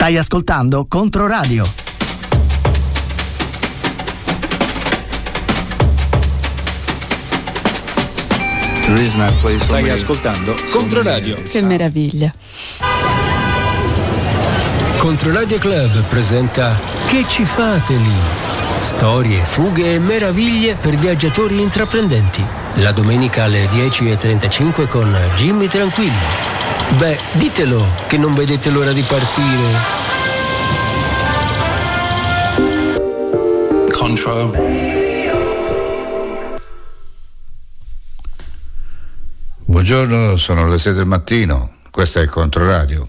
Stai ascoltando Controradio. Stai ascoltando Controradio. Che meraviglia. Controradio Club presenta Che ci fate lì? Storie, fughe e meraviglie per viaggiatori intraprendenti. La domenica alle 10:35 con Jimmy Tranquillo. Beh, ditelo che non vedete l'ora di partire. Buongiorno, sono le 6 del mattino, questo è il Controradio.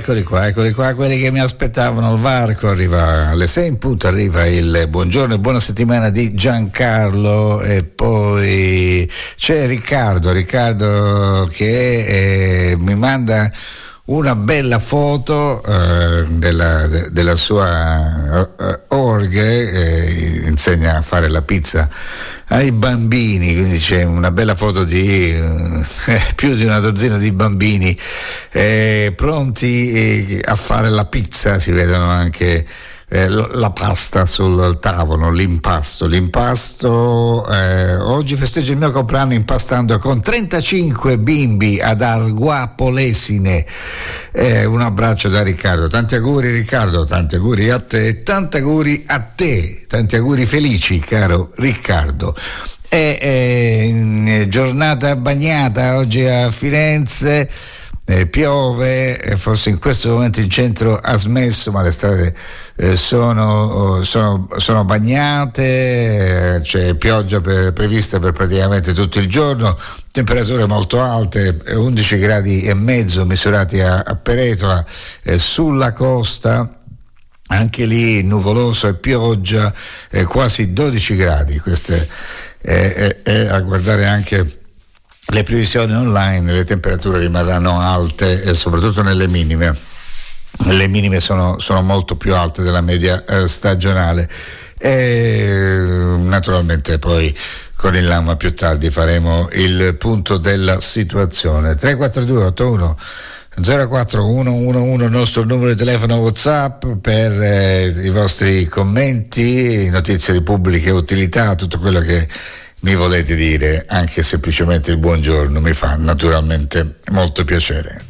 Eccoli qua, quelli che mi aspettavano al varco. Arriva alle 6 in punto, arriva il buongiorno e buona settimana di Giancarlo, e poi c'è Riccardo che mi manda una bella foto della sua org, insegna a fare la pizza ai bambini, quindi c'è una bella foto di più di una dozzina di bambini pronti a fare la pizza. Si vedono anche la pasta sul tavolo, l'impasto. Oggi festeggio il mio compleanno impastando con 35 bimbi ad Arguà Polesine. Un abbraccio da Riccardo. Tanti auguri Riccardo, tanti auguri a te, tanti auguri a te, tanti auguri felici caro Riccardo. Giornata bagnata oggi a Firenze. Piove, forse in questo momento il centro ha smesso, ma le strade sono bagnate, c'è pioggia prevista per praticamente tutto il giorno, temperature molto alte, 11 gradi e mezzo misurati a Peretola, sulla costa anche lì nuvoloso e pioggia, quasi 12 gradi. Questo è a guardare anche le previsioni online. Le temperature rimarranno alte e soprattutto nelle minime. Le minime sono molto più alte della media stagionale, e naturalmente poi con il Lama più tardi faremo il punto della situazione. 342 81 04111 il nostro numero di telefono WhatsApp per i vostri commenti, notizie di pubblica utilità, tutto quello che mi volete dire, anche semplicemente il buongiorno mi fa naturalmente molto piacere.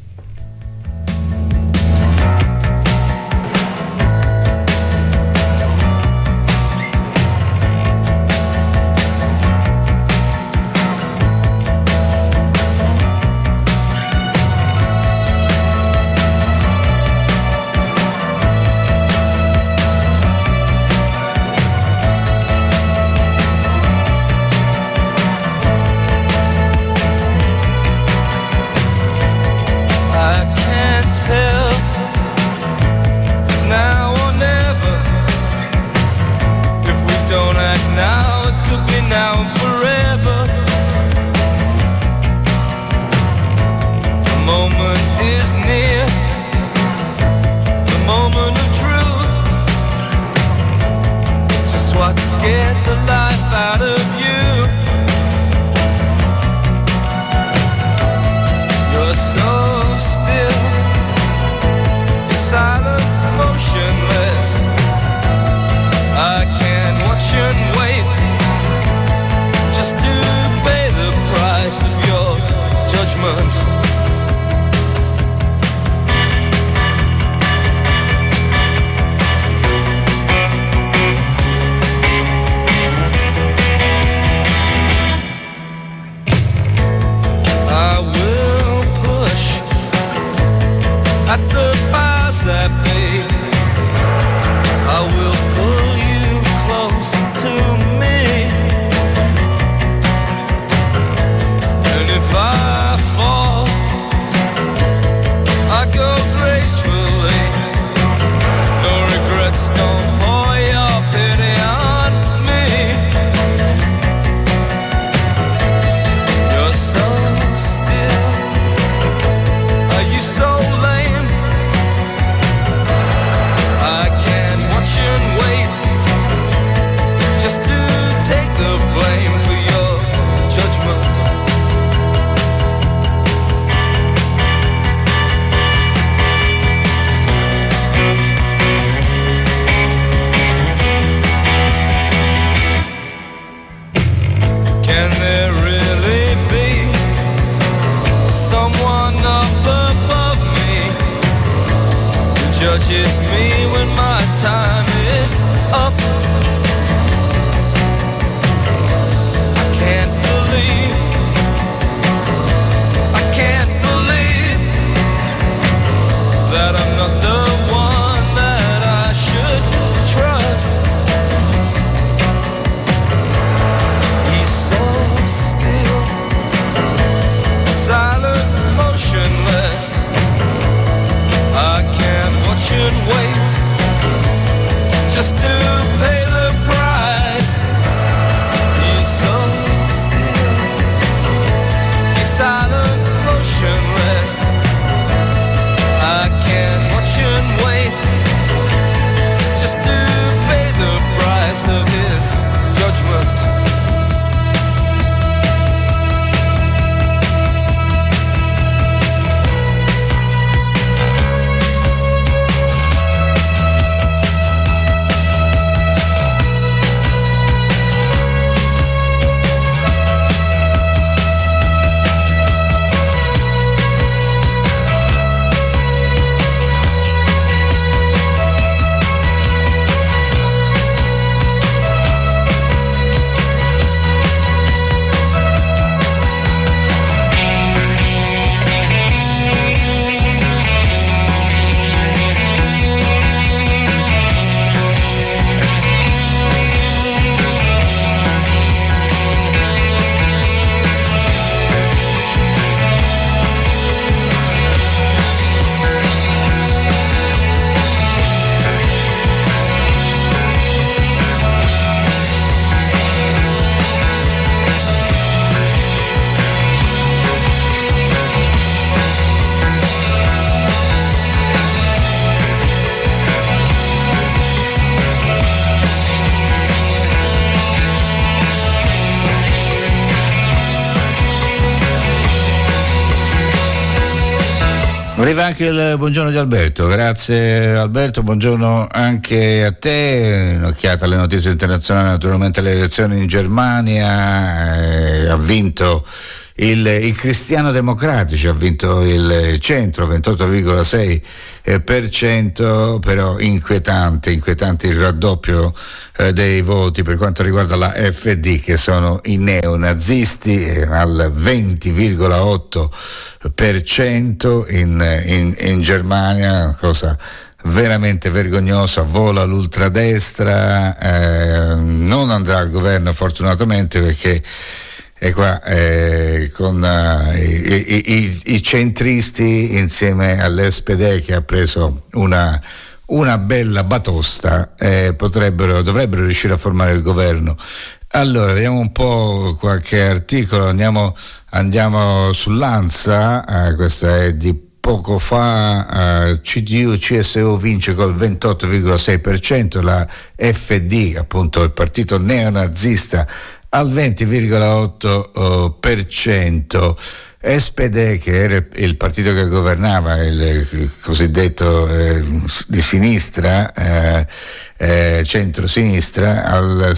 Judges me when my time is up. I can't believe that I'm not the one that I should trust. He's so still, silent, motionless. I can't Arriva anche il buongiorno di Alberto, grazie Alberto, buongiorno anche a te. Un'occhiata alle notizie internazionali, naturalmente le elezioni in Germania, ha vinto il Cristiano Democratici, ha vinto il centro, 28,6%, però inquietante il raddoppio dei voti per quanto riguarda la FD, che sono i neonazisti, al 20,8% in Germania, cosa veramente vergognosa. Vola l'ultradestra, non andrà al governo fortunatamente, perché e qua con i centristi insieme all'SPD, che ha preso una bella batosta, dovrebbero riuscire a formare il governo. Allora, vediamo un po' qualche articolo, andiamo sull'Ansa, questa è di poco fa. CDU-CSU vince col 28,6%, la FD, appunto il partito neonazista, al 20,8%. SPD, che era il partito che governava, il cosiddetto di sinistra, centro-sinistra, al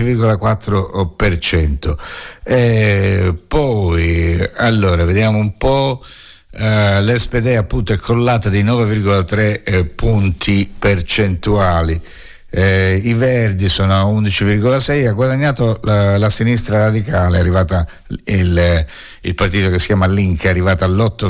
16,4%. Poi, allora, vediamo un po'. L'SPD appunto è crollata di 9,3 punti percentuali. I Verdi sono a 11,6, ha guadagnato la sinistra radicale, è arrivata il partito che si chiama Link, è arrivata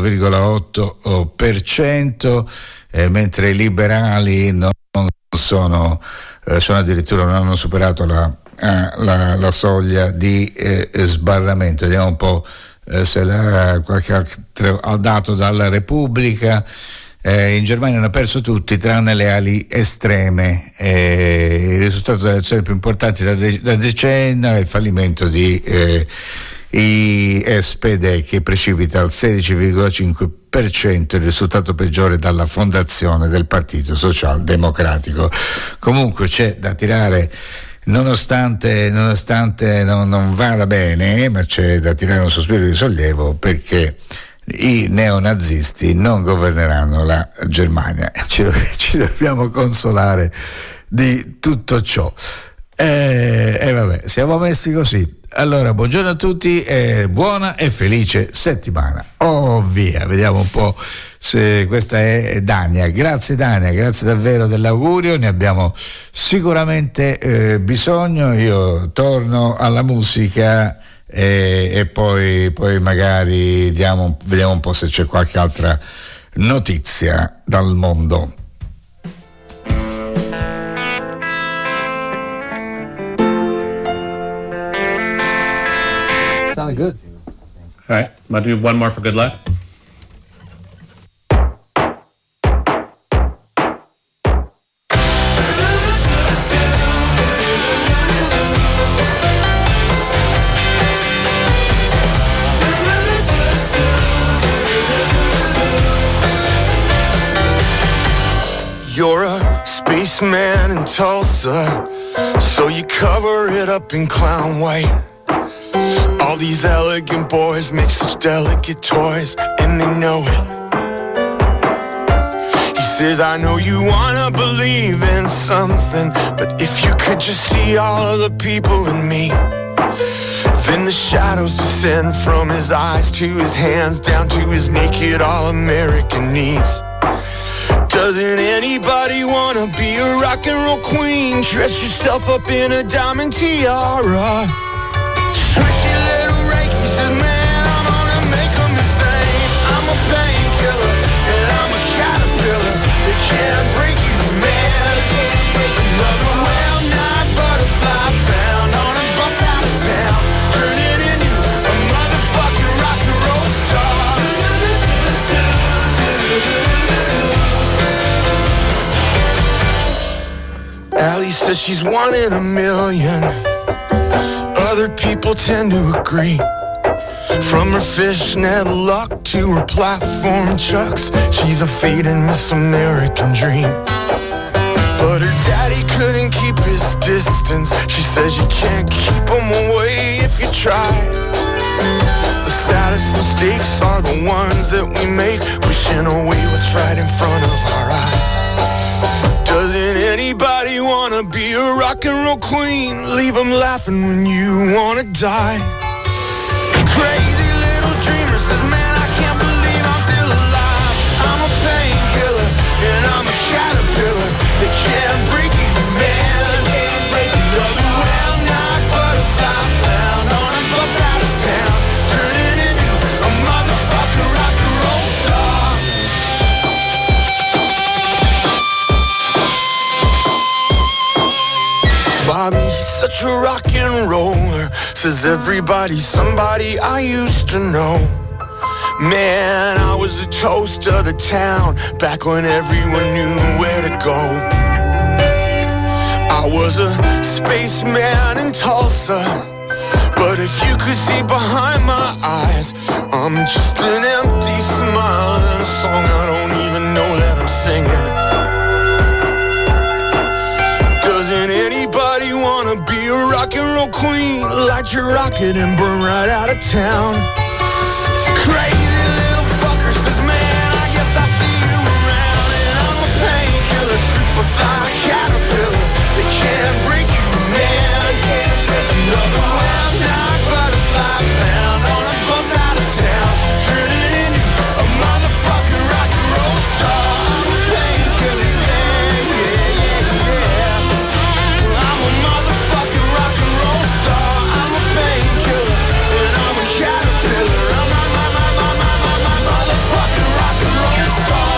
all'8,8%, mentre i liberali non sono addirittura, non hanno superato la soglia di sbarramento. Vediamo un po' se qualche altro dato dalla Repubblica. In Germania hanno perso tutti tranne le ali estreme. Il risultato delle elezioni più importanti da decenni è il fallimento di SPD, che precipita al 16,5%, il risultato peggiore dalla fondazione del Partito Socialdemocratico. Comunque c'è da tirare, nonostante non vada bene, ma c'è da tirare un sospiro di sollievo, perché i neonazisti non governeranno la Germania. Ci dobbiamo consolare di tutto ciò. Vabbè, siamo messi così. Allora, buongiorno a tutti, buona e felice settimana. Via, vediamo un po' se questa è Dania. Grazie Dania, grazie davvero dell'augurio, ne abbiamo sicuramente bisogno. Io torno alla musica e poi magari vediamo un po' se c'è qualche altra notizia dal mondo. Sounded good. All right, I'm gonna do one more for good luck. You're a spaceman in Tulsa, so you cover it up in clown white. All these elegant boys make such delicate toys, and they know it. He says, I know you wanna believe in something, but if you could just see all of the people in me. Then the shadows descend from his eyes to his hands, down to his naked all-American knees. Doesn't anybody wanna be a rock and roll queen? Dress yourself up in a diamond tiara. Swishy little Reiki says, man, I'm gonna make them insane. I'm a painkiller and I'm a caterpillar. They can't break you, man. Another well-known butterfly found on a bus out of town, turning into a motherfucking rock and roll star. Allie says she's one in a million. Other people tend to agree. From her fishnet luck to her platform chucks, she's a fading Miss American dream. But her daddy couldn't keep his distance. She says you can't keep him away if you try. The saddest mistakes are the ones that we make, wishing away that's right in front of our eyes. Doesn't anybody wanna be a rock and roll queen? Leave them laughing when you wanna die. Crazy little dreamer says, man, I can't believe I'm still alive. I'm a painkiller and I'm a caterpillar. They can't break me, man. Another well-knocked butterfly found on a bus out of town, turning into a motherfucking rock and roll star. Bobby's such a rock and roller, says everybody's somebody I used to know. Man, I was a toast of the town back when everyone knew where to go. I was a spaceman in Tulsa, but if you could see behind my eyes, I'm just an empty smile and a song I don't even know that I'm singing. Doesn't anybody wanna be a rock and roll queen? Light your rocket and burn right out of town. Crazy little fucker says, man, I guess I'll see you around. And I'm a painkiller, superfly caterpillar. They can't break you, man. Another well-knocked butterfly found on a bus out of town, turning into a motherfucking rock and roll star. I'm a painkiller, yeah, yeah, yeah, yeah. I'm a motherfucking rock and roll star. I'm a painkiller and I'm a caterpillar. I'm my motherfucking rock and roll star.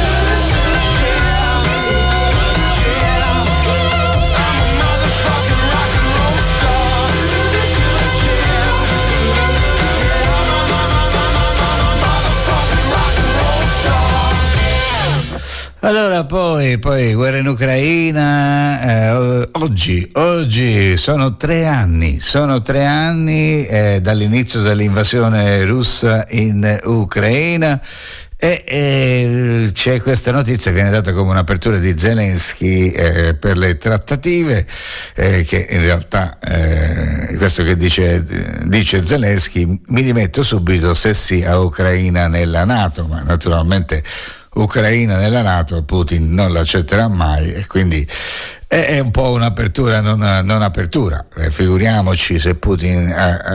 Allora poi guerra in Ucraina, oggi sono 3 anni dall'inizio dell'invasione russa in Ucraina e c'è questa notizia che viene data come un'apertura di Zelensky per le trattative, che in realtà questo che dice Zelensky: mi dimetto subito se sì a Ucraina nella NATO, ma naturalmente Ucraina nella NATO Putin non l'accetterà mai, e quindi è un po' un'apertura non apertura. Figuriamoci se Putin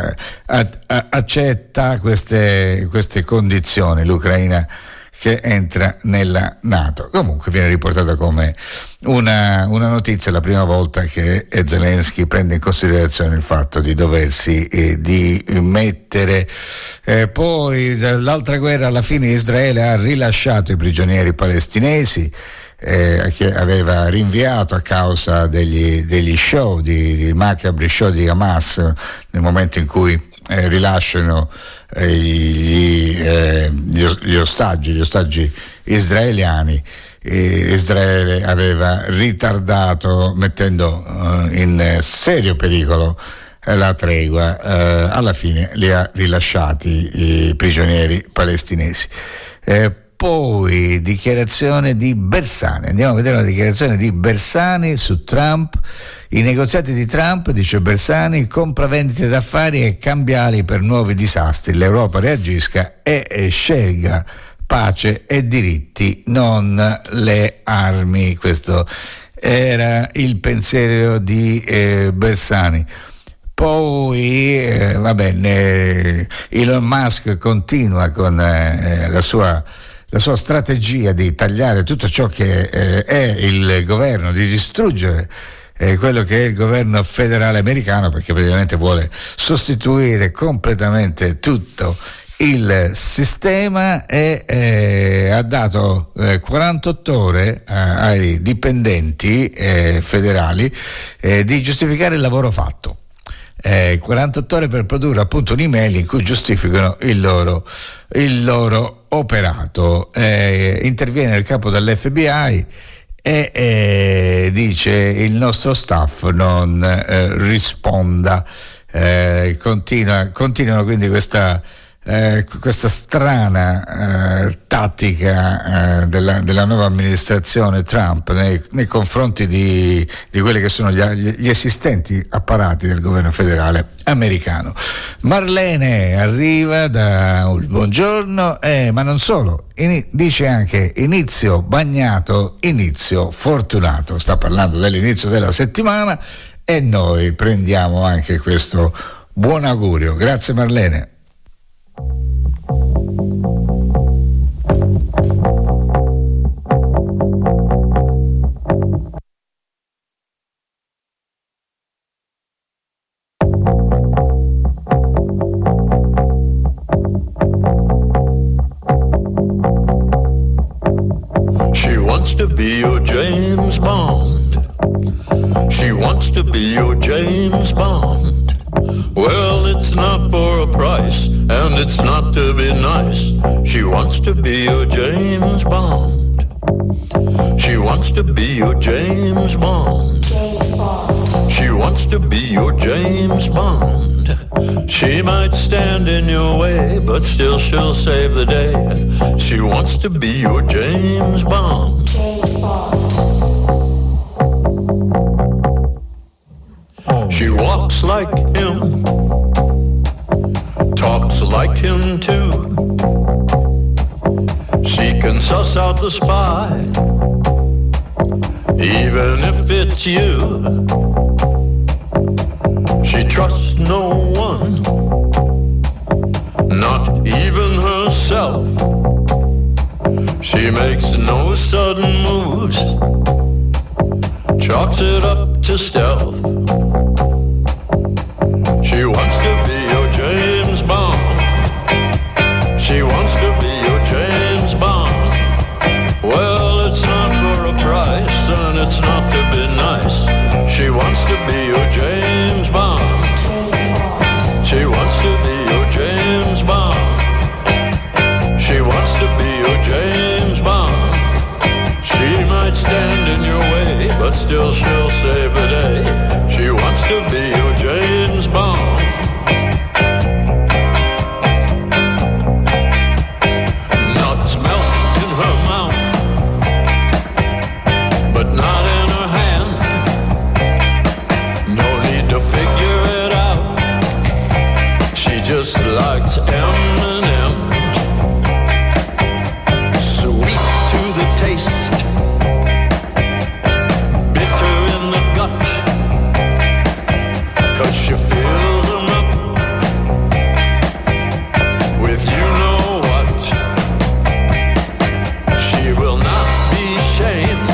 accetta queste condizioni, l'Ucraina che entra nella NATO. Comunque viene riportata come una notizia, la prima volta che Zelensky prende in considerazione il fatto di doversi dimettere. Poi dall'altra guerra, alla fine Israele ha rilasciato i prigionieri palestinesi che aveva rinviato a causa degli show, di macabri show di Hamas, nel momento in cui rilasciano gli ostaggi israeliani. Israele aveva ritardato, mettendo in serio pericolo la tregua. Alla fine li ha rilasciati i prigionieri palestinesi. Poi dichiarazione di Bersani, andiamo a vedere la dichiarazione di Bersani su Trump. I negoziati di Trump, dice Bersani, compravendite d'affari e cambiali per nuovi disastri. L'Europa reagisca e scelga pace e diritti, non le armi. Questo era il pensiero di Bersani. Poi Elon Musk continua con la sua strategia di tagliare tutto ciò che è il governo, di distruggere quello che è il governo federale americano, perché praticamente vuole sostituire completamente tutto il sistema, e ha dato 48 ore ai dipendenti federali di giustificare il lavoro fatto. 48 ore per produrre appunto un'email in cui giustificano il loro operato. Interviene il capo dell'FBI e dice: il nostro staff non risponda. Continuano quindi questa questa strana tattica della nuova amministrazione Trump nei confronti di quelli che sono gli esistenti apparati del governo federale americano. Marlene arriva da buongiorno, ma non solo, dice anche inizio bagnato, inizio fortunato. Sta parlando dell'inizio della settimana e noi prendiamo anche questo buon augurio. Grazie Marlene. She wants to be your James Bond. She wants to be your James Bond. Well, it's not for a price, and it's not to be nice. She wants to be your James Bond. She wants to be your James Bond. She wants to be your James Bond. She might stand in your way, but still she'll save the day. She wants to be your James Bond. She walks like him, talks like him too. She can suss out the spy, even if it's you. She trusts no one, not even herself. She makes no sudden moves, chalks it up to stealth. She wants to be your James Bond. She wants to be your James Bond. Well, it's not for a price, and it's not to be nice. She wants to be your James Bond. She wants to be your James Bond. She wants to be your James Bond. She might stand in your way, but still she'll save the day. She wants to be your James Bond. Nuts melt in her mouth, but not in her hand. No need to figure it out. She just likes M&M's. Sweet to the taste, bitter in the gut, 'cause she fills them up with you know what. She will not be shamed,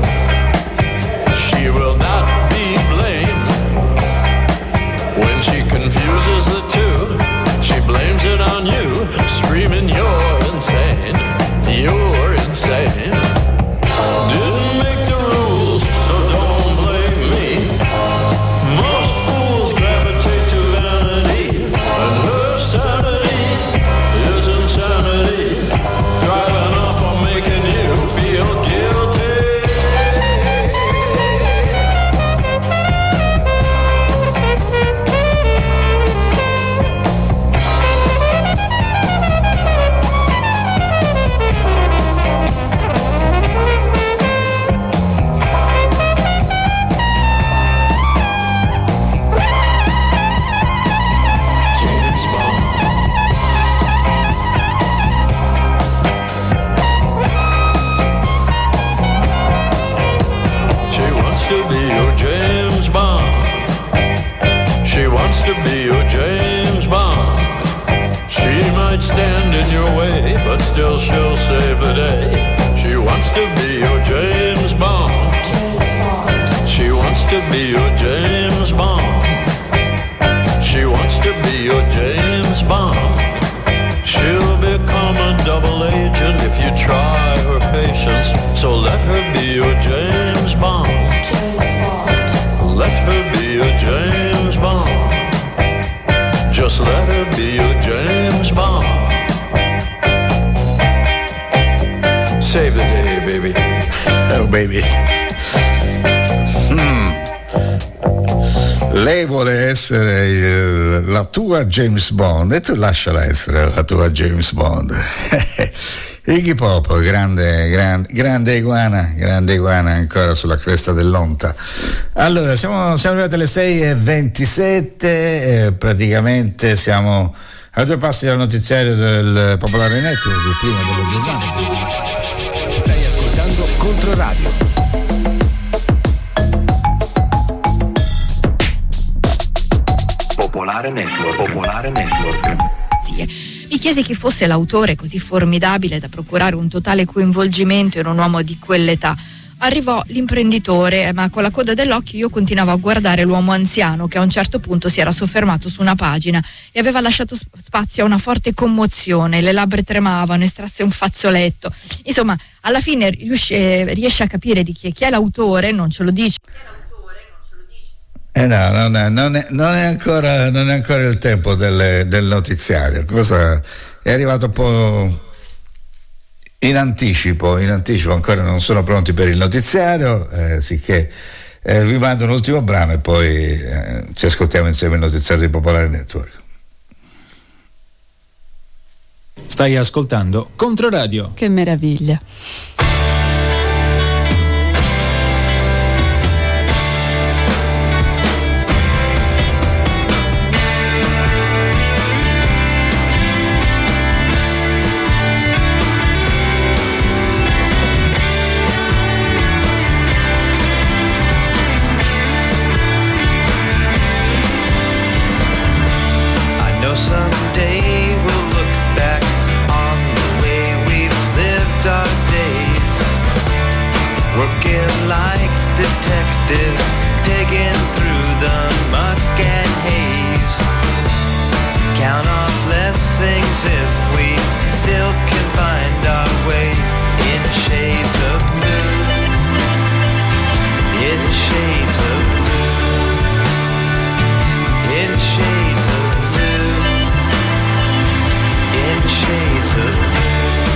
she will not be blamed. When she confuses the two, she blames it on you, screaming you're insane, you're insane. Didn't make the rules, so don't blame me. Most fools gravitate to vanity, and her sanity is insanity, driving off or making you feel guilty. James Bond. She wants to be your James Bond. She wants to be your James Bond. She might stand in your way, but still she'll save the day. She wants to be your James Bond. She wants to be your James Bond. She wants to be your James Bond. She'll become a double agent if you try her patience. So let her be your James Bond. Let her be your James Bond. Just let her be your James Bond. Save the day, baby. Oh baby. Lei vuole essere la tua James Bond e tu lasciala essere la tua James Bond. Iggy Pop, grande iguana ancora sulla cresta dell'onta. Allora siamo arrivati alle 6:27, praticamente siamo a 2 passi dal notiziario del Popolare Network, il primo dello giornata. Stai ascoltando Controradio. Popolare Network. Sì. Mi chiesi chi fosse l'autore così formidabile da procurare un totale coinvolgimento in un uomo di quell'età. Arrivò l'imprenditore, ma con la coda dell'occhio io continuavo a guardare l'uomo anziano che a un certo punto si era soffermato su una pagina e aveva lasciato spazio a una forte commozione, le labbra tremavano, estrasse un fazzoletto. Insomma, alla fine riesce a capire di chi è l'autore, non ce lo dice. No, non è ancora il tempo del notiziario. Cosa è arrivato un po' in anticipo, ancora non sono pronti per il notiziario, sicché vi mando un ultimo brano e poi ci ascoltiamo insieme il notiziario di Popolare Network. Stai ascoltando Controradio. Che meraviglia. Someday we'll look back on the way we've lived our days, working like detectives, digging through the muck and haze. Count our blessings if we still can find our way in shades of blue, in shades of blue, in shades of blue, in shades of blue.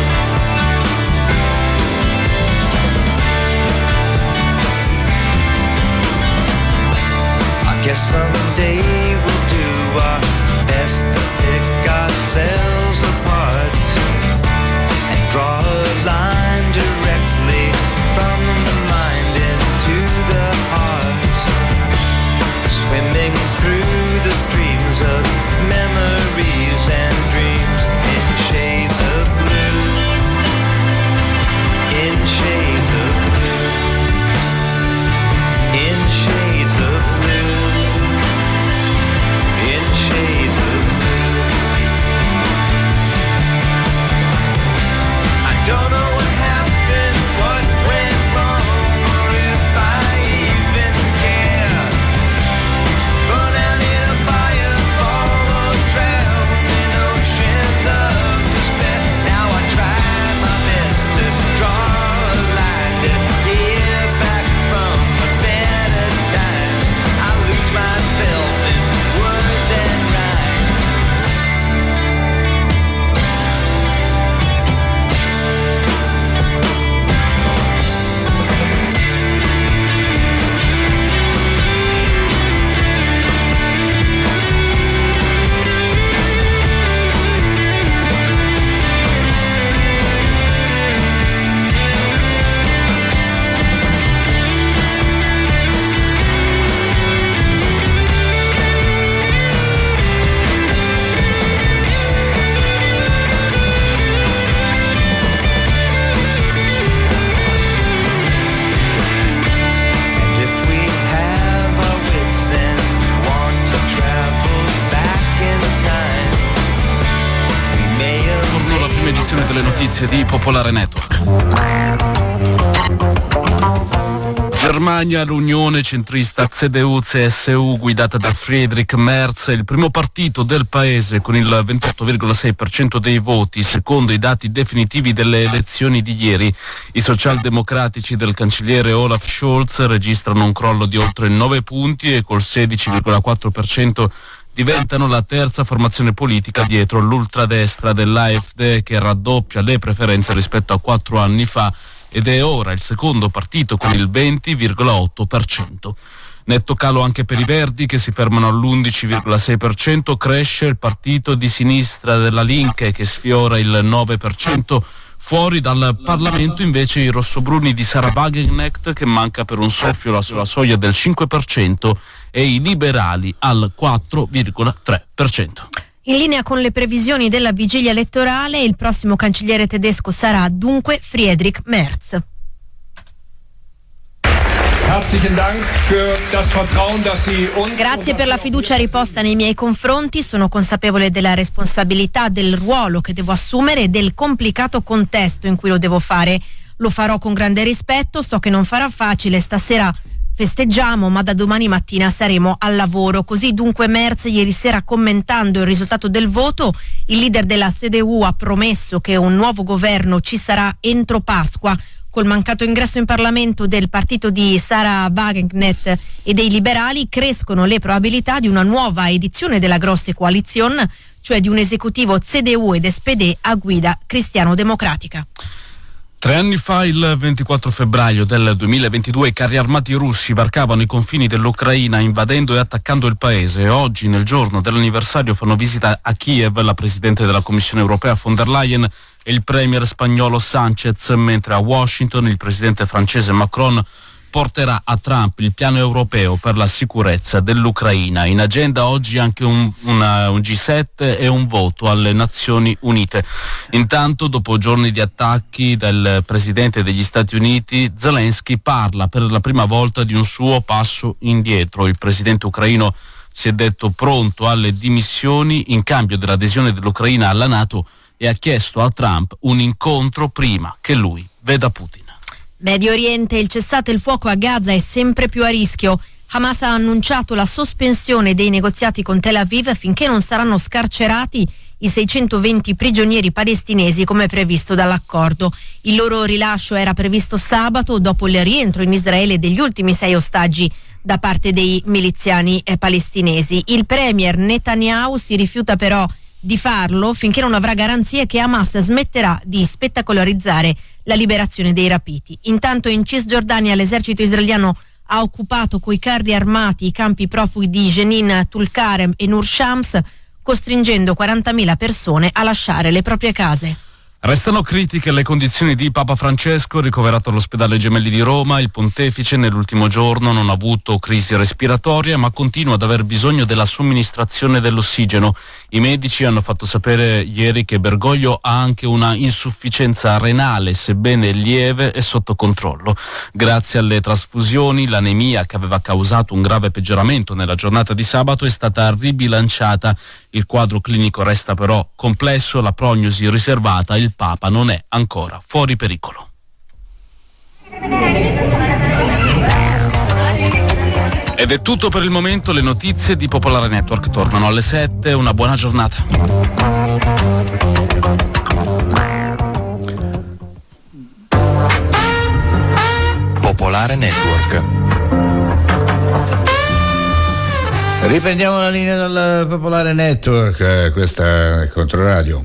I guess someday we'll do our best to pick ourselves apart and draw a line directly from the mind into the heart, swimming through the streams of memories and dreams in shades of blue, in shades of blue, in shades of blue, in shades of blue. I don't know what happened, what went wrong, or if I even care. Burn out in a fire, fall or drown in oceans of despair. Now I try my best to draw a line to hear back from a better time. I lose myself in words and rhyme. And if we have our wits and want to travel back in time, we may have Torno alla prima edizione delle notizie di Popolare Network. Germania, l'unione centrista CDU-CSU guidata da Friedrich Merz è il primo partito del paese con il 28,6% dei voti, secondo i dati definitivi delle elezioni di ieri. I socialdemocratici del cancelliere Olaf Scholz registrano un crollo di oltre 9 punti e col 16,4% diventano la terza formazione politica dietro l'ultradestra dell'AfD, che raddoppia le preferenze rispetto a 4 anni fa ed è ora il secondo partito con il 20,8%. Netto calo anche per i Verdi, che si fermano all'11,6%, cresce il partito di sinistra della Linke, che sfiora il 9%, fuori dal Parlamento invece i rossobruni di Sarah Wagenknecht, che manca per un soffio sulla soglia del 5%, e i liberali al 4,3%. In linea con le previsioni della vigilia elettorale, il prossimo cancelliere tedesco sarà dunque Friedrich Merz. Grazie per la fiducia riposta nei miei confronti, sono consapevole della responsabilità, del ruolo che devo assumere e del complicato contesto in cui lo devo fare. Lo farò con grande rispetto, so che non sarà facile, stasera festeggiamo, ma da domani mattina saremo al lavoro. Così dunque Merz ieri sera, commentando il risultato del voto, il leader della CDU ha promesso che un nuovo governo ci sarà entro Pasqua. Col mancato ingresso in Parlamento del partito di Sarah Wagenknecht e dei liberali crescono le probabilità di una nuova edizione della Grosse Koalition, cioè di un esecutivo CDU ed SPD a guida cristiano-democratica. 3 anni fa, il 24 febbraio del 2022, i carri armati russi varcavano i confini dell'Ucraina invadendo e attaccando il paese. Oggi, nel giorno dell'anniversario, fanno visita a Kiev la Presidente della Commissione Europea von der Leyen e il Premier spagnolo Sánchez, mentre a Washington il Presidente francese Macron porterà a Trump il piano europeo per la sicurezza dell'Ucraina. In agenda oggi anche un G7 e un voto alle Nazioni Unite. Intanto, dopo giorni di attacchi del Presidente degli Stati Uniti, Zelensky parla per la prima volta di un suo passo indietro. Il Presidente ucraino si è detto pronto alle dimissioni in cambio dell'adesione dell'Ucraina alla NATO e ha chiesto a Trump un incontro prima che lui veda Putin. Medio Oriente, il cessate il fuoco a Gaza è sempre più a rischio. Hamas ha annunciato la sospensione dei negoziati con Tel Aviv finché non saranno scarcerati i 620 prigionieri palestinesi come previsto dall'accordo. Il loro rilascio era previsto sabato dopo il rientro in Israele degli ultimi 6 ostaggi da parte dei miliziani palestinesi. Il premier Netanyahu si rifiuta però di farlo finché non avrà garanzie che Hamas smetterà di spettacolarizzare la liberazione dei rapiti. Intanto in Cisgiordania l'esercito israeliano ha occupato coi carri armati i campi profughi di Jenin, Tulkarem e Nur Shams, costringendo 40.000 persone a lasciare le proprie case. Restano critiche le condizioni di Papa Francesco, ricoverato all'ospedale Gemelli di Roma. Il pontefice nell'ultimo giorno non ha avuto crisi respiratoria, ma continua ad aver bisogno della somministrazione dell'ossigeno. I medici hanno fatto sapere ieri che Bergoglio ha anche una insufficienza renale, sebbene lieve e sotto controllo. Grazie alle trasfusioni, l'anemia che aveva causato un grave peggioramento nella giornata di sabato è stata ribilanciata. Il quadro clinico resta però complesso, la prognosi riservata, il Papa non è ancora fuori pericolo. Ed è tutto per il momento, le notizie di Popolare Network tornano alle 7, una buona giornata. Popolare Network. Riprendiamo la linea dal Popolare Network, questa è Controradio.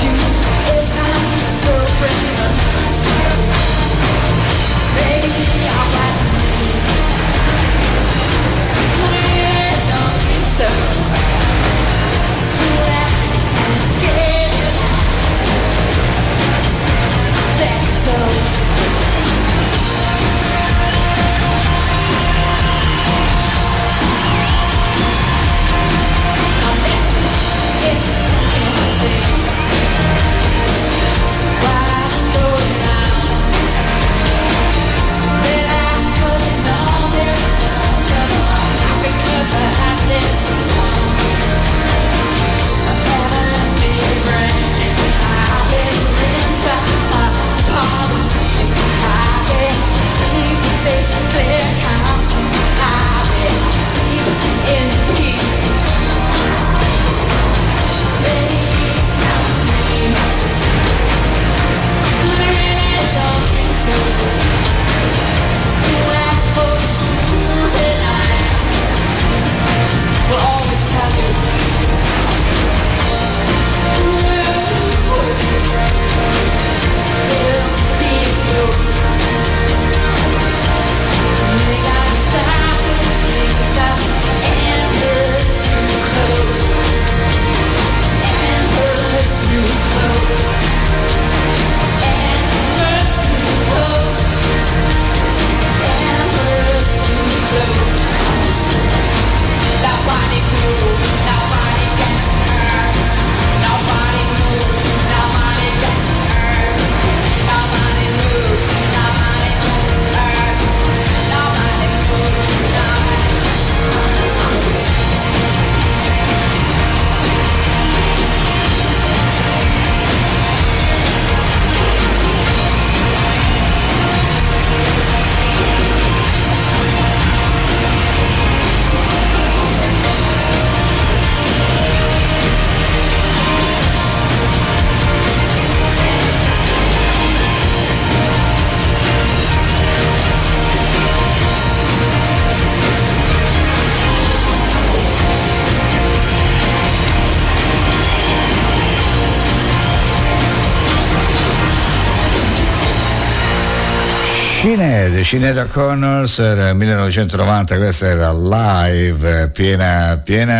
Sinead O'Connor era 1990, questa era live, piena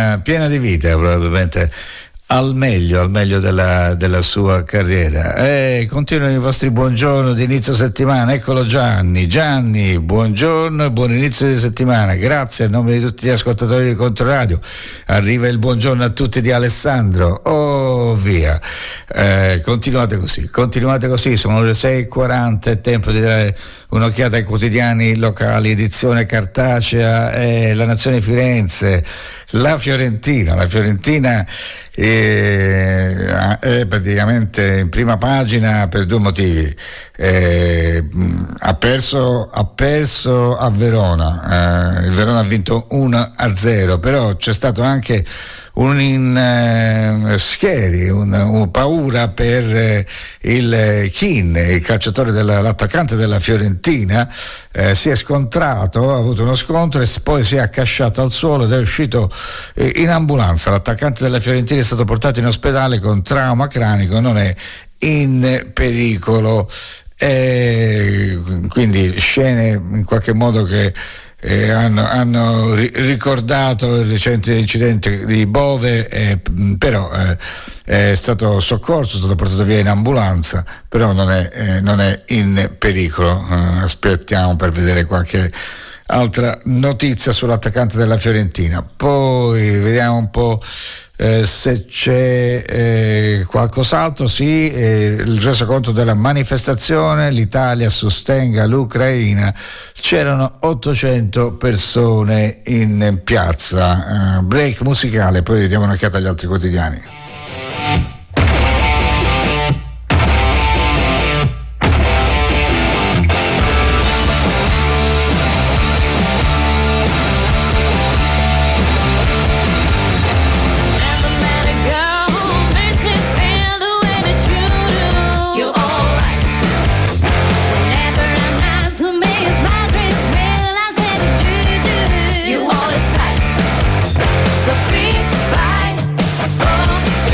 di vita, probabilmente al meglio della sua carriera. Continuano i vostri buongiorno di inizio settimana. Eccolo Gianni, buongiorno e buon inizio di settimana. Grazie a nome di tutti gli ascoltatori di Controradio. Arriva il buongiorno a tutti di Alessandro. Via. Continuate così, sono le 6:40, è tempo di dare un'occhiata ai quotidiani locali, edizione cartacea, La Nazione Firenze, la Fiorentina è praticamente in prima pagina per due motivi. Ha perso a Verona, il Verona ha vinto 1-0, però c'è stato anche un paura per il Keane, il calciatore l'attaccante della Fiorentina. Si è scontrato, ha avuto uno scontro e poi si è accasciato al suolo ed è uscito in ambulanza. L'attaccante della Fiorentina è stato portato in ospedale con trauma cranico, non è in pericolo. Quindi scene in qualche modo che hanno ricordato il recente incidente di Bove, però è stato soccorso, è stato portato via in ambulanza, però non è in pericolo. Aspettiamo per vedere qualche altra notizia sull'attaccante della Fiorentina. Poi vediamo un po' se c'è qualcos'altro. Il resoconto della manifestazione, l'Italia sostenga l'Ucraina, c'erano 800 persone in piazza. Break musicale, poi diamo un'occhiata agli altri quotidiani. So free, fly, fall.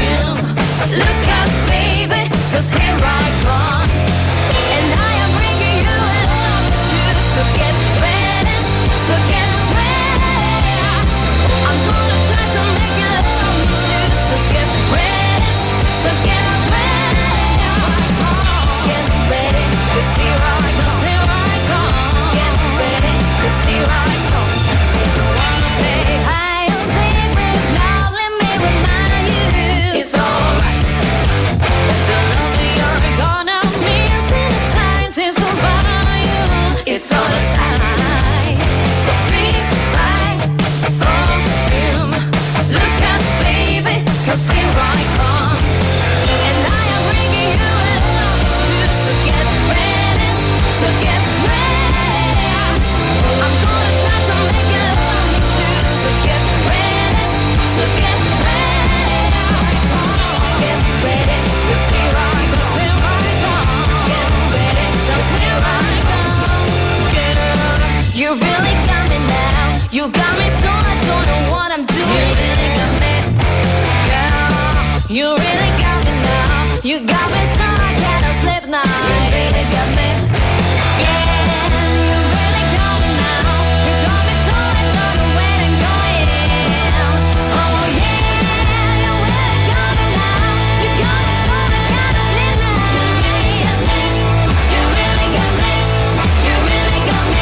'cause here I come. And I am bringing you love too, so get ready, so get ready. I'm gonna try to make you love me too, so get ready, so get ready. Get ready, 'cause here I come. Get ready, 'cause here I come. You really got me now. You got me so I don't know what I'm doing. You really got me, girl. You really got me now. You got me so I cannot sleep now. You really got me, yeah. You really got me now. You got me so I don't know where I'm going. Oh yeah, you really got me now. You got me so I cannot sleep now. You really got me. You really got me. You really got me.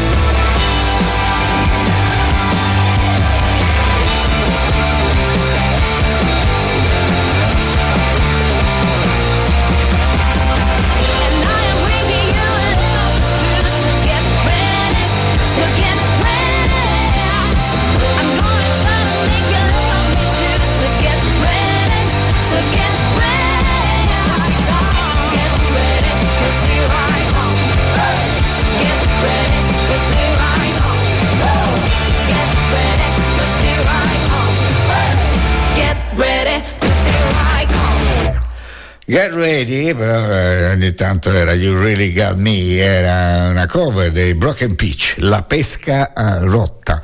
Get Ready, però ogni tanto era You Really Got Me, era una cover dei Broken Peach, La pesca rotta.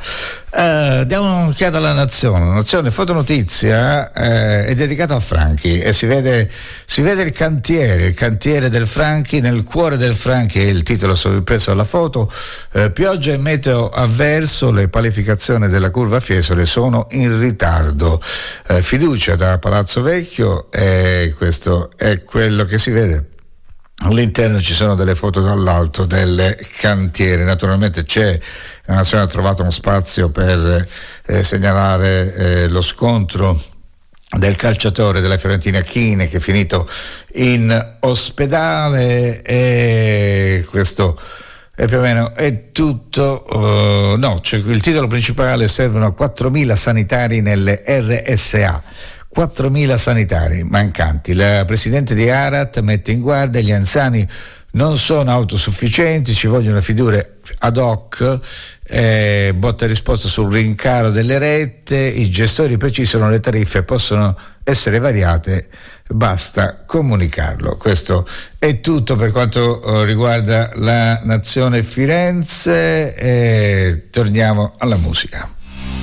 Diamo un'occhiata alla Nazione fotonotizia è dedicata al Franchi e si vede il cantiere del Franchi, nel cuore del Franchi è il titolo sovrimpresso alla foto. Pioggia e meteo avverso, le palificazioni della curva Fiesole sono in ritardo. Fiducia da Palazzo Vecchio, e questo è quello che si vede. All'interno ci sono delle foto dall'alto del cantiere. Naturalmente la Nazione ha trovato uno spazio per segnalare lo scontro del calciatore della Fiorentina Chine, che è finito in ospedale, e questo è più o meno è tutto. C'è il titolo principale: servono 4.000 sanitari nelle RSA. 4.000 sanitari mancanti. La presidente di Arat mette in guardia: gli anziani non sono autosufficienti, ci vogliono figure ad hoc, botta e risposta sul rincaro delle rette, i gestori precisano le tariffe possono essere variate, basta comunicarlo. Questo è tutto per quanto riguarda la Nazione Firenze, e torniamo alla musica.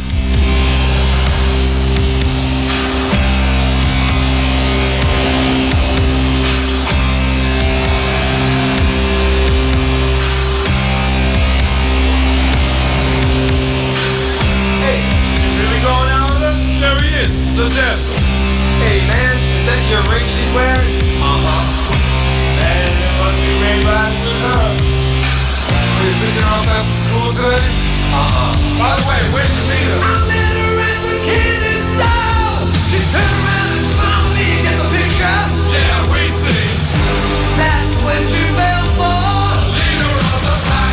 Hey man, is that your ring she's wearing? Man, it must be ring riding with her. Are you picking her up after school today? By the way, where'd you meet her? I met her at the candy store. She turned around and smiled at me. Get the picture? Yeah, we see. That's what you fell for. Leader of the pack.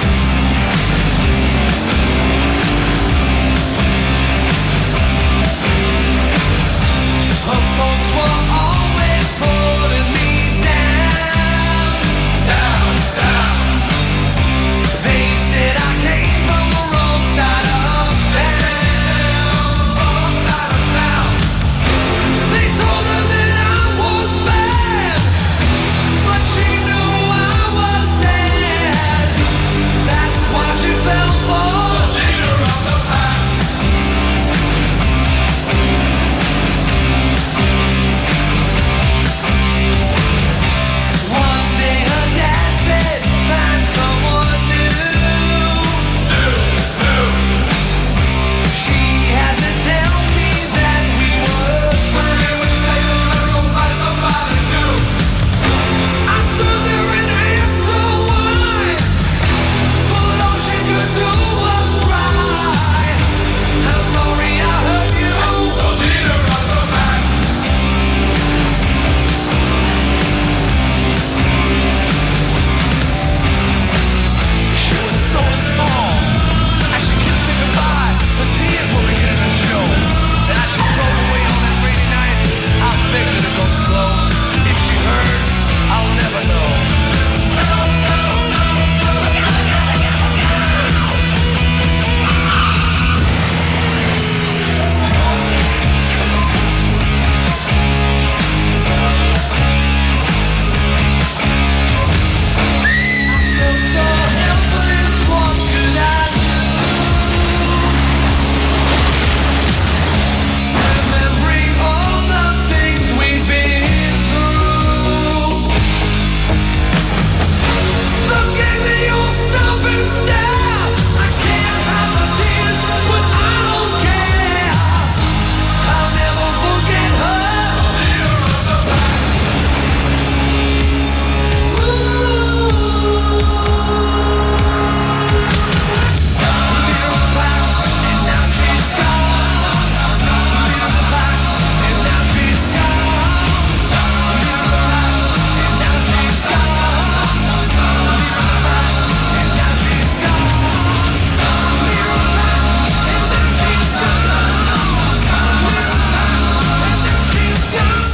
Her folks were always pulling me down, down, down. They said I came from the wrong side of town.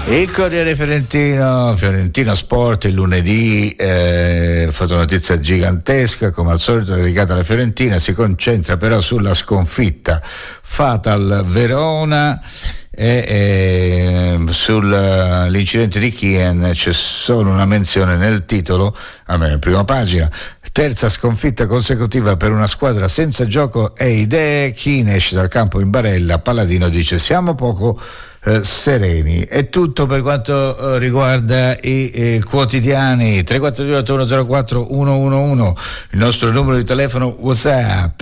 Il Corriere Fiorentino Sport il lunedì, fotonotizia gigantesca come al solito dedicata alla Fiorentina, si concentra però sulla sconfitta fatal Verona e sull'incidente di Kien c'è solo una menzione nel titolo, almeno in prima pagina. Terza sconfitta consecutiva per una squadra senza gioco e idee. Kien esce dal campo in barella, Palladino dice siamo poco sereni. È tutto per quanto riguarda i quotidiani. 342 8104 111 il nostro numero di telefono WhatsApp.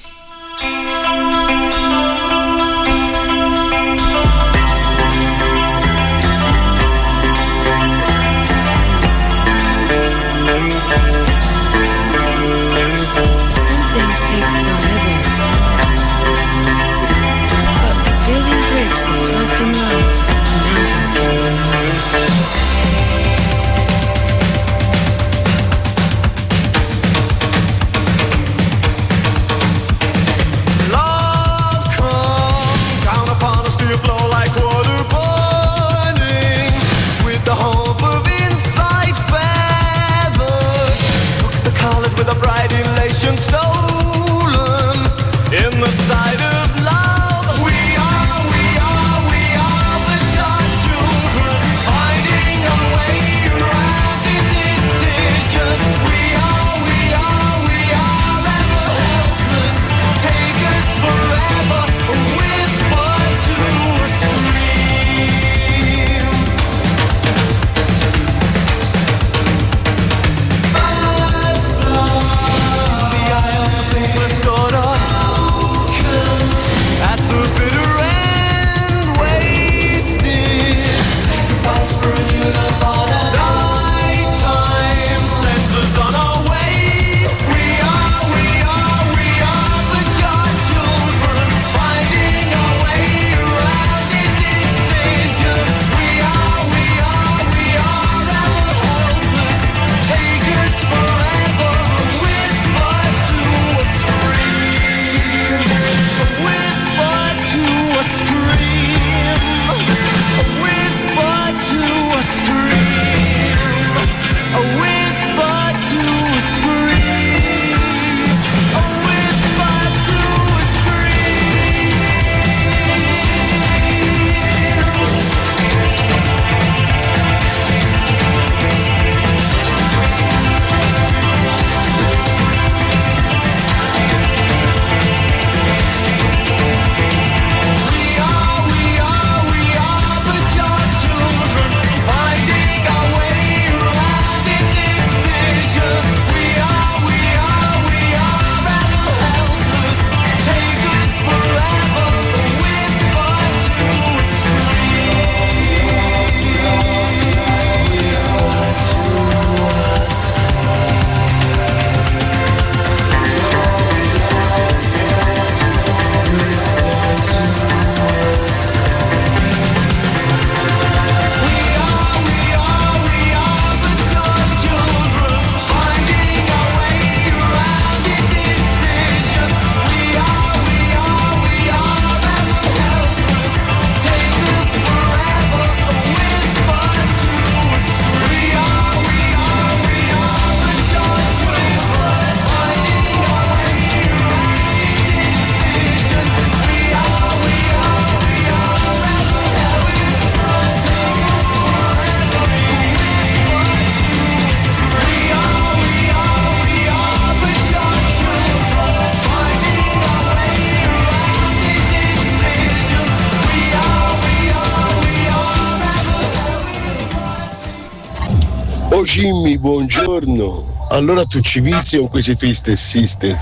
Jimmy, buongiorno. Allora tu ci vizi con questi Twisted Sister?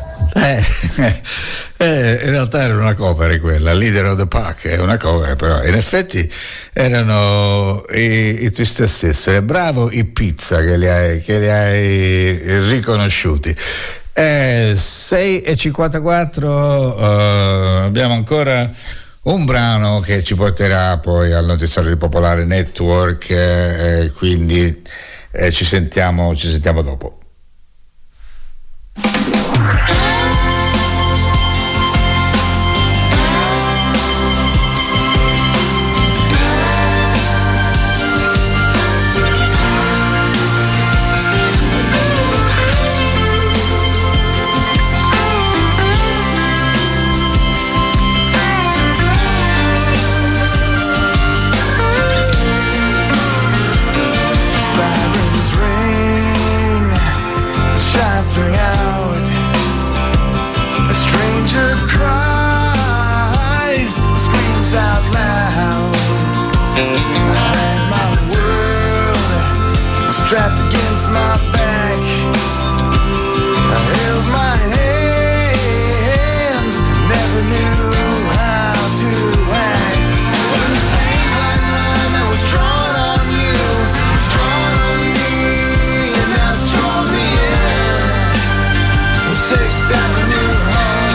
In realtà era una cover quella, Leader of the Pack è una cover, però in effetti erano i Twisted Sister. Bravo i Pizza che li hai riconosciuti. 6:54, abbiamo ancora un brano che ci porterà poi al notiziario di Popolare Network, quindi ci sentiamo dopo. My world was strapped against my back. I held my hands, never knew how to act. The same black line that was drawn on you was drawn on me, and that's drawn me in. 6th Avenue High.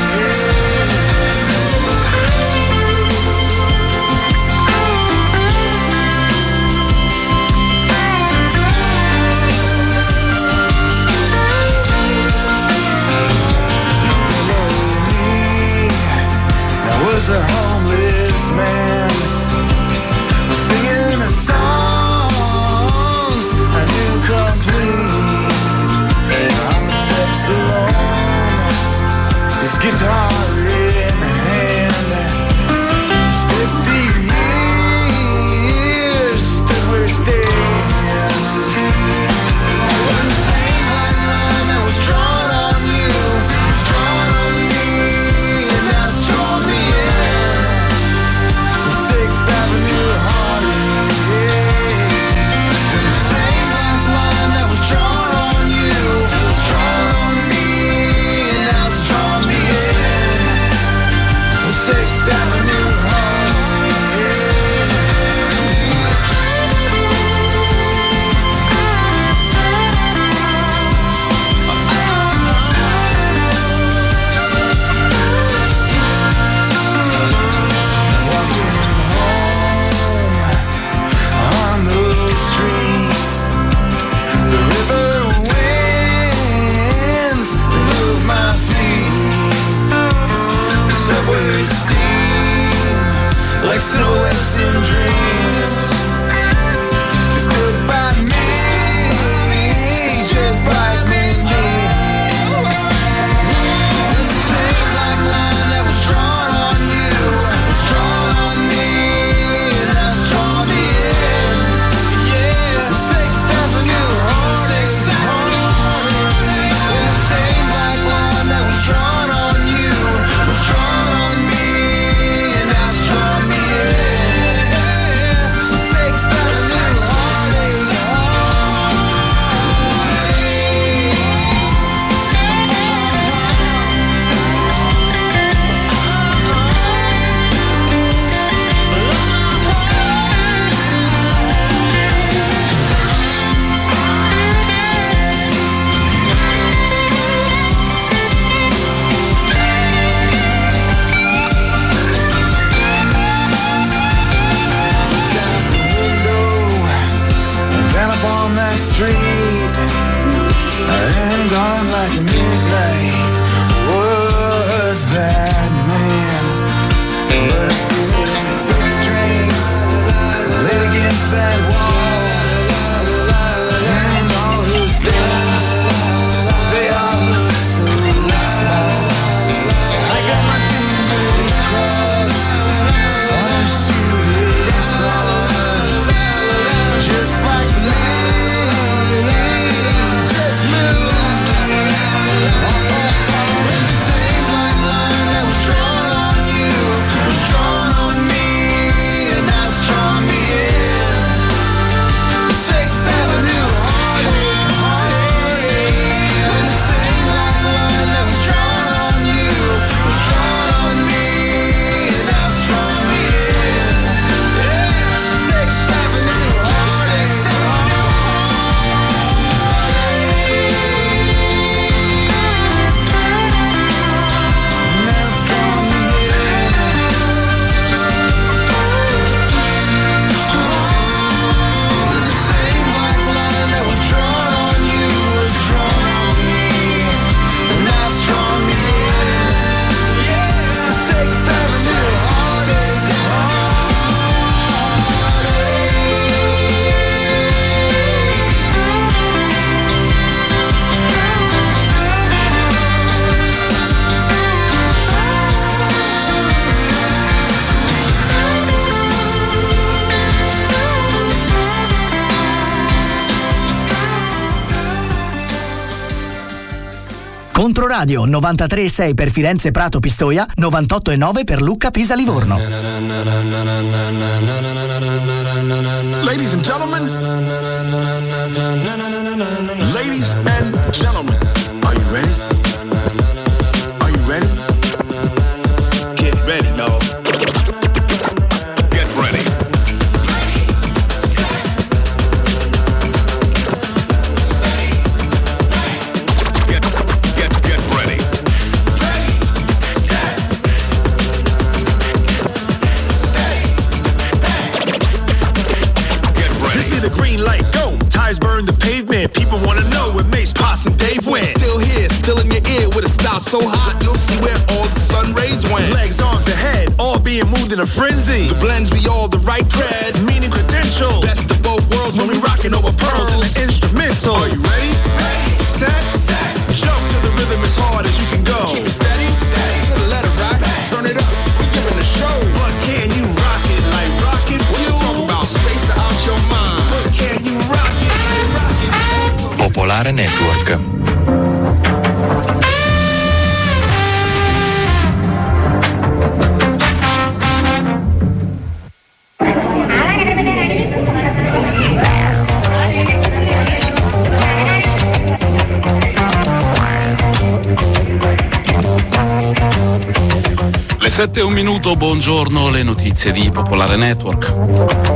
Was a homeless man singing the songs I knew complete. On the steps alone, his guitar in hand. His 50 years stood where he stands. The same white line that was drawn on you was drawn on me, and that's drawn me in. 6th Avenue Hardy. The same black line that was drawn on you was drawn on me, and now it's drawn me in. 6th Avenue Hardy. Like silhouettes and dreams, they stood by me, just like minions. The same black line that was drawn on you was drawn on me, and that's drawn me in. Yeah, 6th Avenue, 6th Avenue. The same black line that was drawn on you was drawn on me, and that's drawn me in. Controradio 93,6 per Firenze Prato Pistoia, 98,9 per Lucca Pisa Livorno. Ladies and gentlemen, ladies and gentlemen, are you ready? Are you ready? Get ready, no. Get ready. Burn the pavement, people wanna know where Mace, Posse, and Dave went. Still here, still in your ear with a style so hot, you'll see where all the sun rays went. Legs, arms, and head, all being moved in a frenzy. The blends be all the right cred, meaning credentials. Best of both worlds when we rockin' over pearls and the instrumental. Are you ready? Ready, set, jump to the rhythm as hard as you can go. Keep it steady, to the letter rock, turn it up, we giving the show. But can you rock it like rocket fuel? What you talking about, space out your mind? But can you rock it? Popolare Network. Le 7:01, buongiorno, le notizie di Popolare Network.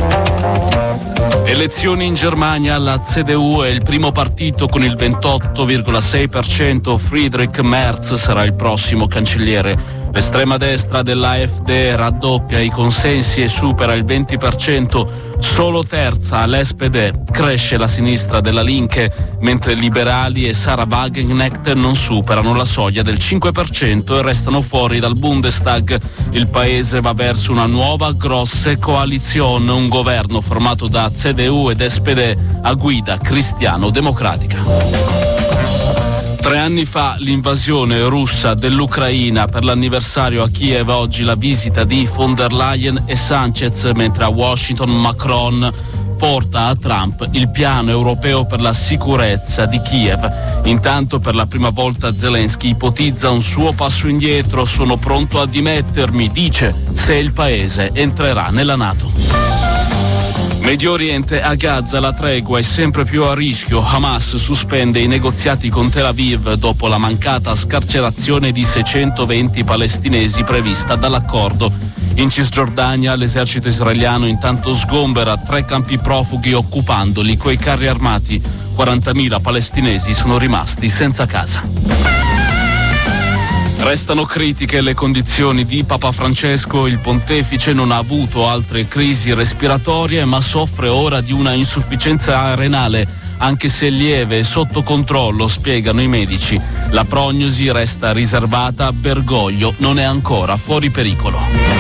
Elezioni in Germania, la CDU è il primo partito con il 28,6%, Friedrich Merz sarà il prossimo cancelliere. L'estrema destra dell'AfD raddoppia i consensi e supera il 20%, solo terza l'SPD, cresce la sinistra della Linke, mentre liberali e Sarah Wagenknecht non superano la soglia del 5% e restano fuori dal Bundestag. Il paese va verso una nuova grosse coalizione, un governo formato da CDU ed SPD a guida cristiano-democratica. 3 anni fa l'invasione russa dell'Ucraina, per l'anniversario a Kiev oggi la visita di von der Leyen e Sanchez, mentre a Washington Macron porta a Trump il piano europeo per la sicurezza di Kiev. Intanto per la prima volta Zelensky ipotizza un suo passo indietro, sono pronto a dimettermi, dice, se il paese entrerà nella NATO. Medio Oriente, a Gaza la tregua è sempre più a rischio. Hamas sospende i negoziati con Tel Aviv dopo la mancata scarcerazione di 620 palestinesi prevista dall'accordo. In Cisgiordania l'esercito israeliano intanto sgombera 3 campi profughi occupandoli coi carri armati. 40.000 palestinesi sono rimasti senza casa. Restano critiche le condizioni di Papa Francesco, il pontefice non ha avuto altre crisi respiratorie ma soffre ora di una insufficienza renale, anche se lieve e sotto controllo, spiegano i medici. La prognosi resta riservata, Bergoglio non è ancora fuori pericolo.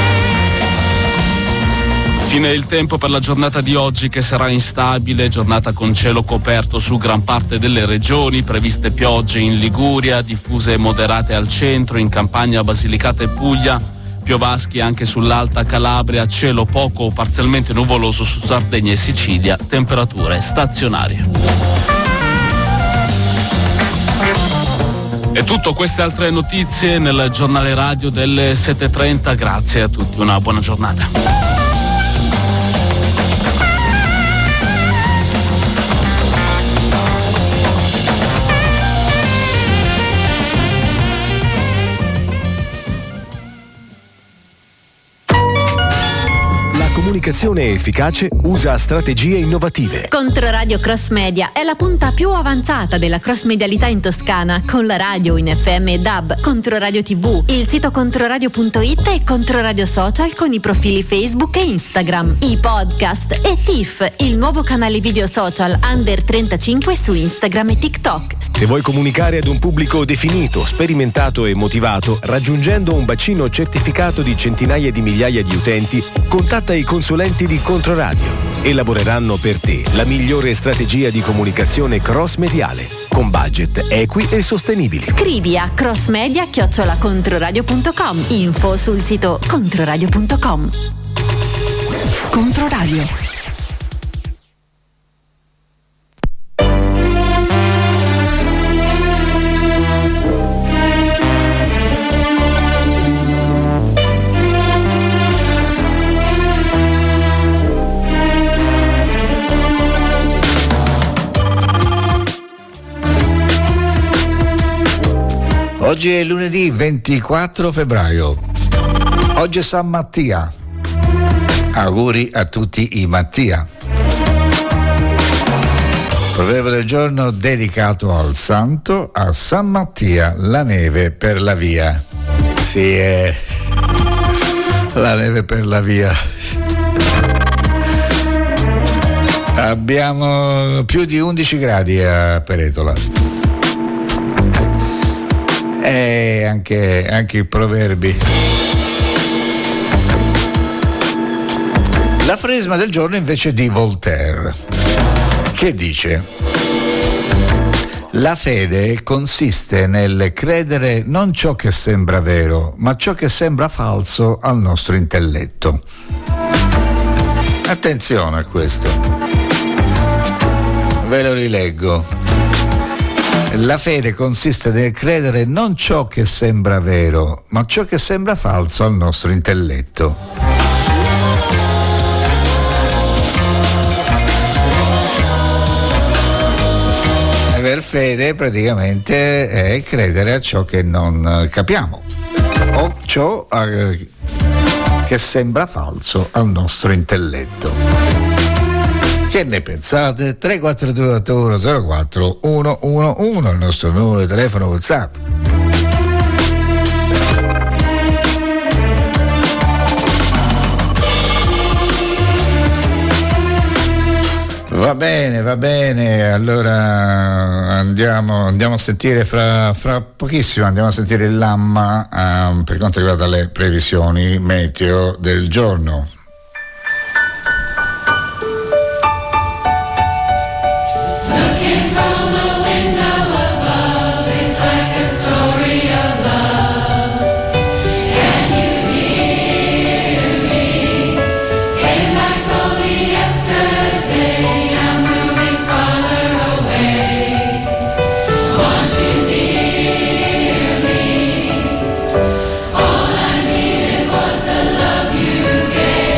Fine il tempo per la giornata di oggi, che sarà instabile, giornata con cielo coperto su gran parte delle regioni, previste piogge in Liguria, diffuse e moderate al centro, in Campania, Basilicata e Puglia, piovaschi anche sull'Alta Calabria, cielo poco o parzialmente nuvoloso su Sardegna e Sicilia, temperature stazionarie. E tutto, queste altre notizie nel giornale radio delle 7:30, grazie a tutti, una buona giornata. Comunicazione efficace usa strategie innovative. Controradio Cross Media è la punta più avanzata della cross-medialità in Toscana, con la radio in FM e DAB, Controradio TV, il sito controradio.it e Controradio Social con i profili Facebook e Instagram, i podcast e TIFF, il nuovo canale video social Under 35 su Instagram e TikTok. Se vuoi comunicare ad un pubblico definito, sperimentato e motivato, raggiungendo un bacino certificato di centinaia di migliaia di utenti, contatta i consulenti di Controradio. Elaboreranno per te la migliore strategia di comunicazione cross-mediale, con budget equi e sostenibili. Scrivi a crossmedia@controradio.com. Info sul sito controradio.com. Controradio. Oggi è lunedì 24 febbraio. Oggi è San Mattia. Auguri a tutti i Mattia. Proverbio del giorno dedicato al santo, a San Mattia, la neve per la via. Sì, la neve per la via. Abbiamo più di 11 gradi a Peretola. E anche i proverbi. L'aforisma del giorno invece di Voltaire, che dice: la fede consiste nel credere non ciò che sembra vero, ma ciò che sembra falso al nostro intelletto. Attenzione a questo. Ve lo rileggo. La fede consiste nel credere non ciò che sembra vero, ma ciò che sembra falso al nostro intelletto. Aver fede praticamente è credere a ciò che non capiamo o ciò che sembra falso al nostro intelletto. Che ne pensate? 342 04 111 il nostro numero di telefono WhatsApp. Va bene, allora andiamo a sentire fra pochissimo, andiamo a sentire il Lamma per quanto riguarda le previsioni meteo del giorno. All I needed was the love you gave.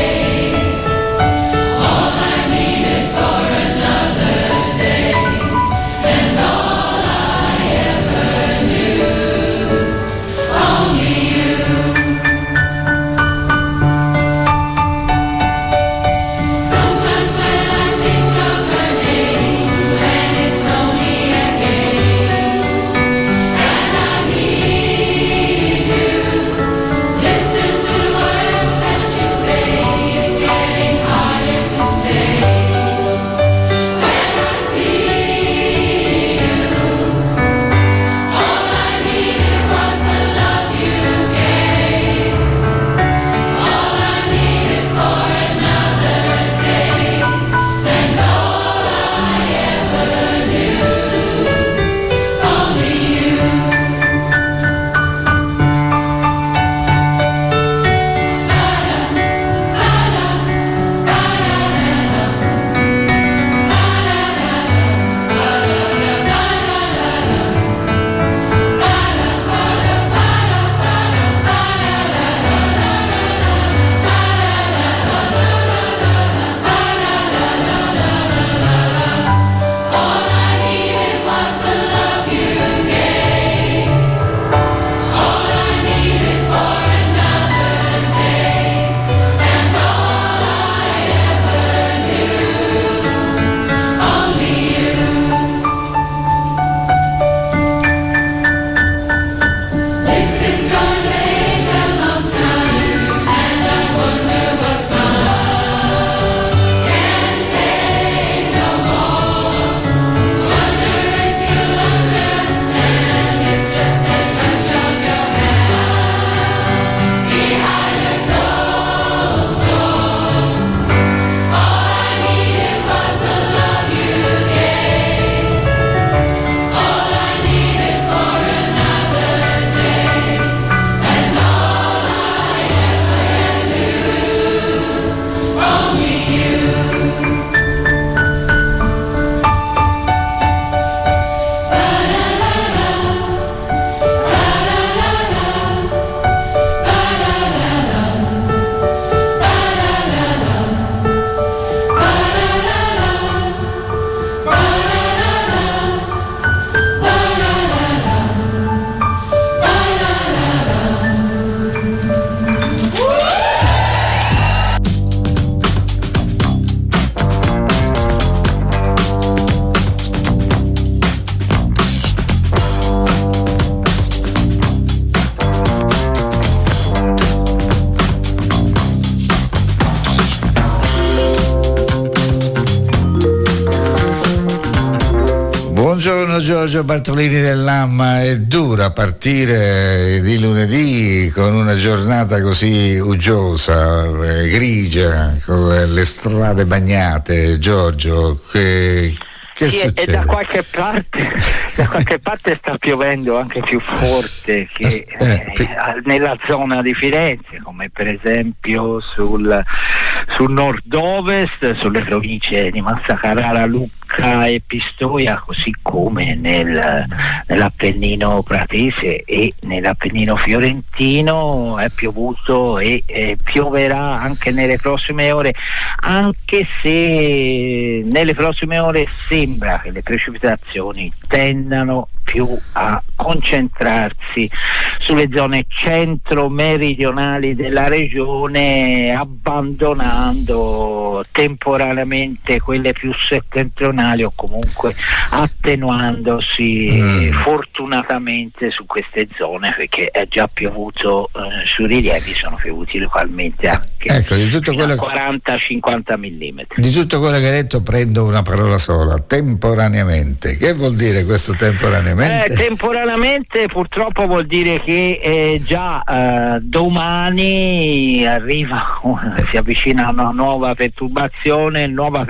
Buongiorno Giorgio Bartolini dell'Amma. È dura partire di lunedì con una giornata così uggiosa, grigia, con le strade bagnate. Giorgio, che succede? E da qualche parte sta piovendo anche più forte che nella zona di Firenze, come per esempio sul nord-ovest, sulle province di Massa Carrara, Lucca e Pistoia, così come nell'Appennino pratese e nell'Appennino fiorentino. È piovuto e pioverà anche nelle prossime ore, anche se nelle prossime ore sembra che le precipitazioni tendano più a concentrarsi sulle zone centro-meridionali della regione, abbandonando temporaneamente quelle più settentrionali o comunque attenuandosi fortunatamente su queste zone, perché è già piovuto sui rilievi, sono piovuti localmente anche di tutto quello 40-50 mm. Di tutto quello che hai detto prendo una parola sola: temporaneamente. Che vuol dire questo temporaneamente? Temporaneamente purtroppo vuol dire che già domani si avvicina una nuova perturbazione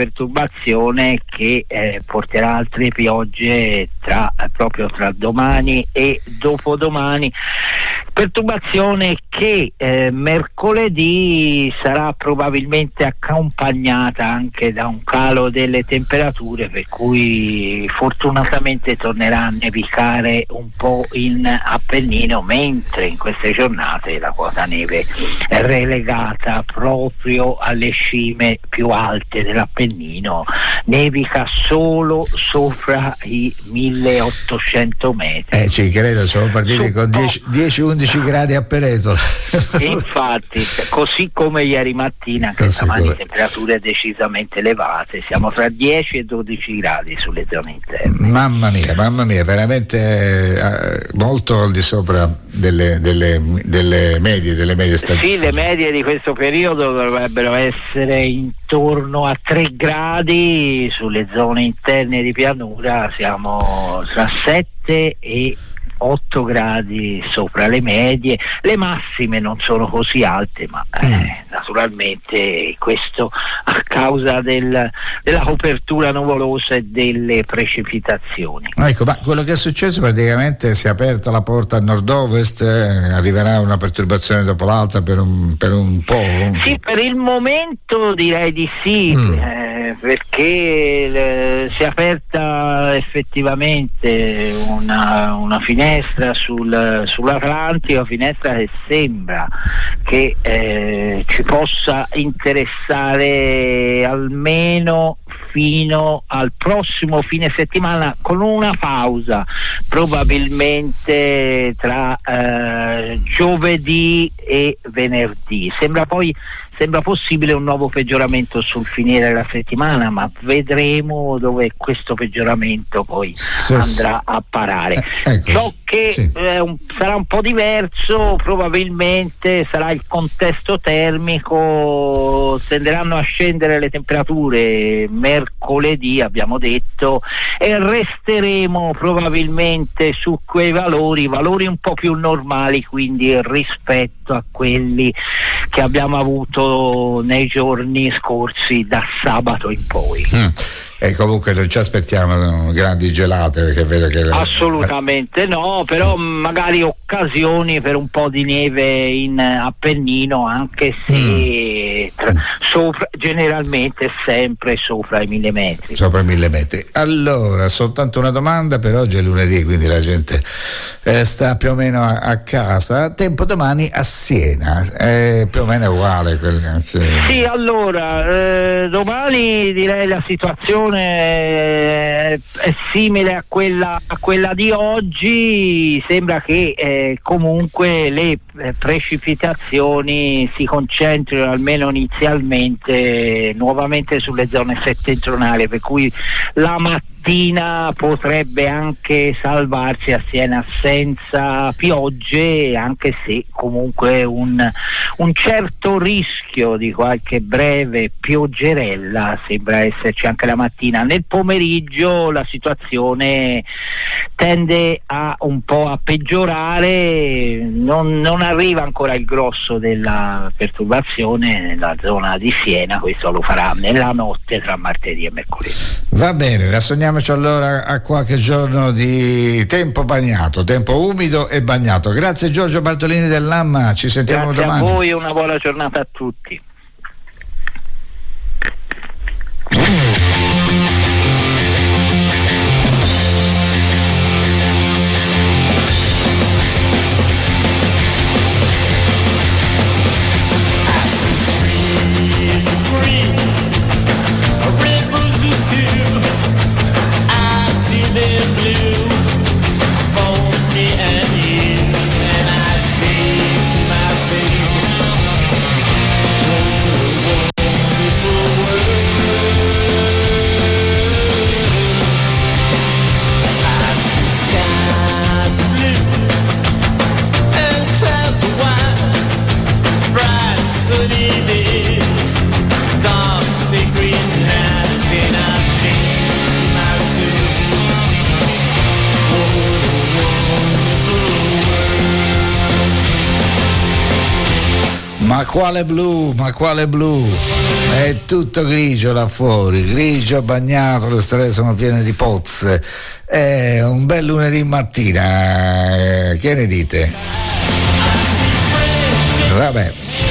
che porterà altre piogge proprio tra domani e dopodomani. Perturbazione che mercoledì sarà probabilmente accompagnata anche da un calo delle temperature, per cui fortunatamente tornerà a nevicare un po' in Appennino, mentre in queste giornate la quota neve è relegata proprio alle cime più alte dell'Appennino, nevica solo sopra i 1800 metri. Ci credo, siamo partiti con 10-11 gradi a Peretola. Infatti, così come ieri mattina, che stamani temperature decisamente elevate, siamo tra 10 e 12 gradi sulle zone interne. Mamma mia, veramente molto al di sopra delle medie stagionali. Sì, le medie di questo periodo dovrebbero essere intorno a 3 gradi, sulle zone interne di pianura siamo tra 7 e 8 gradi sopra le medie. Le massime non sono così alte, ma naturalmente questo a causa della copertura nuvolosa e delle precipitazioni. Ecco, ma quello che è successo praticamente si è aperta la porta a nord-ovest, arriverà una perturbazione dopo l'altra per un po'? Sì, per il momento direi di sì, perché si è aperta effettivamente una finestra sull'Atlantico, finestra che sembra che ci possa interessare almeno fino al prossimo fine settimana, con una pausa probabilmente tra giovedì e venerdì. Sembra possibile un nuovo peggioramento sul finire della settimana, ma vedremo dove questo peggioramento poi andrà a parare. Ciò che sarà un po' diverso probabilmente sarà il contesto termico. Tenderanno a scendere le temperature mercoledì, abbiamo detto, e resteremo probabilmente su quei valori un po' più normali, quindi rispetto a quelli che abbiamo avuto nei giorni scorsi da sabato in poi. E comunque non ci aspettiamo grandi gelate, perché vedo che assolutamente no, però magari occasioni per un po' di neve in Appennino, anche se generalmente sempre sopra i 1000 metri. Sopra i 1000 metri. Allora, soltanto una domanda: per oggi è lunedì, quindi la gente sta più o meno a casa. Tempo domani a Siena, più o meno è uguale. Sì, allora domani direi la situazione è simile a quella di oggi. Sembra che comunque le precipitazioni si concentrino almeno inizialmente nuovamente sulle zone settentrionali, per cui la mattina potrebbe anche salvarsi a Siena senza piogge, anche se comunque un certo rischio di qualche breve pioggerella sembra esserci anche la mattina. Nel pomeriggio la situazione tende un po' a peggiorare, non arriva ancora il grosso della perturbazione nella zona di Siena, questo lo farà nella notte tra martedì e mercoledì. Va bene, rassegniamoci allora a qualche giorno di tempo bagnato, tempo umido e bagnato. Grazie Giorgio Bartolini dell'AMMA, ci sentiamo Grazie domani. a voi e una buona giornata a tutti. Ma quale blu? È tutto grigio là fuori, grigio bagnato, le strade sono piene di pozze. È un bel lunedì mattina, che ne dite? Vabbè.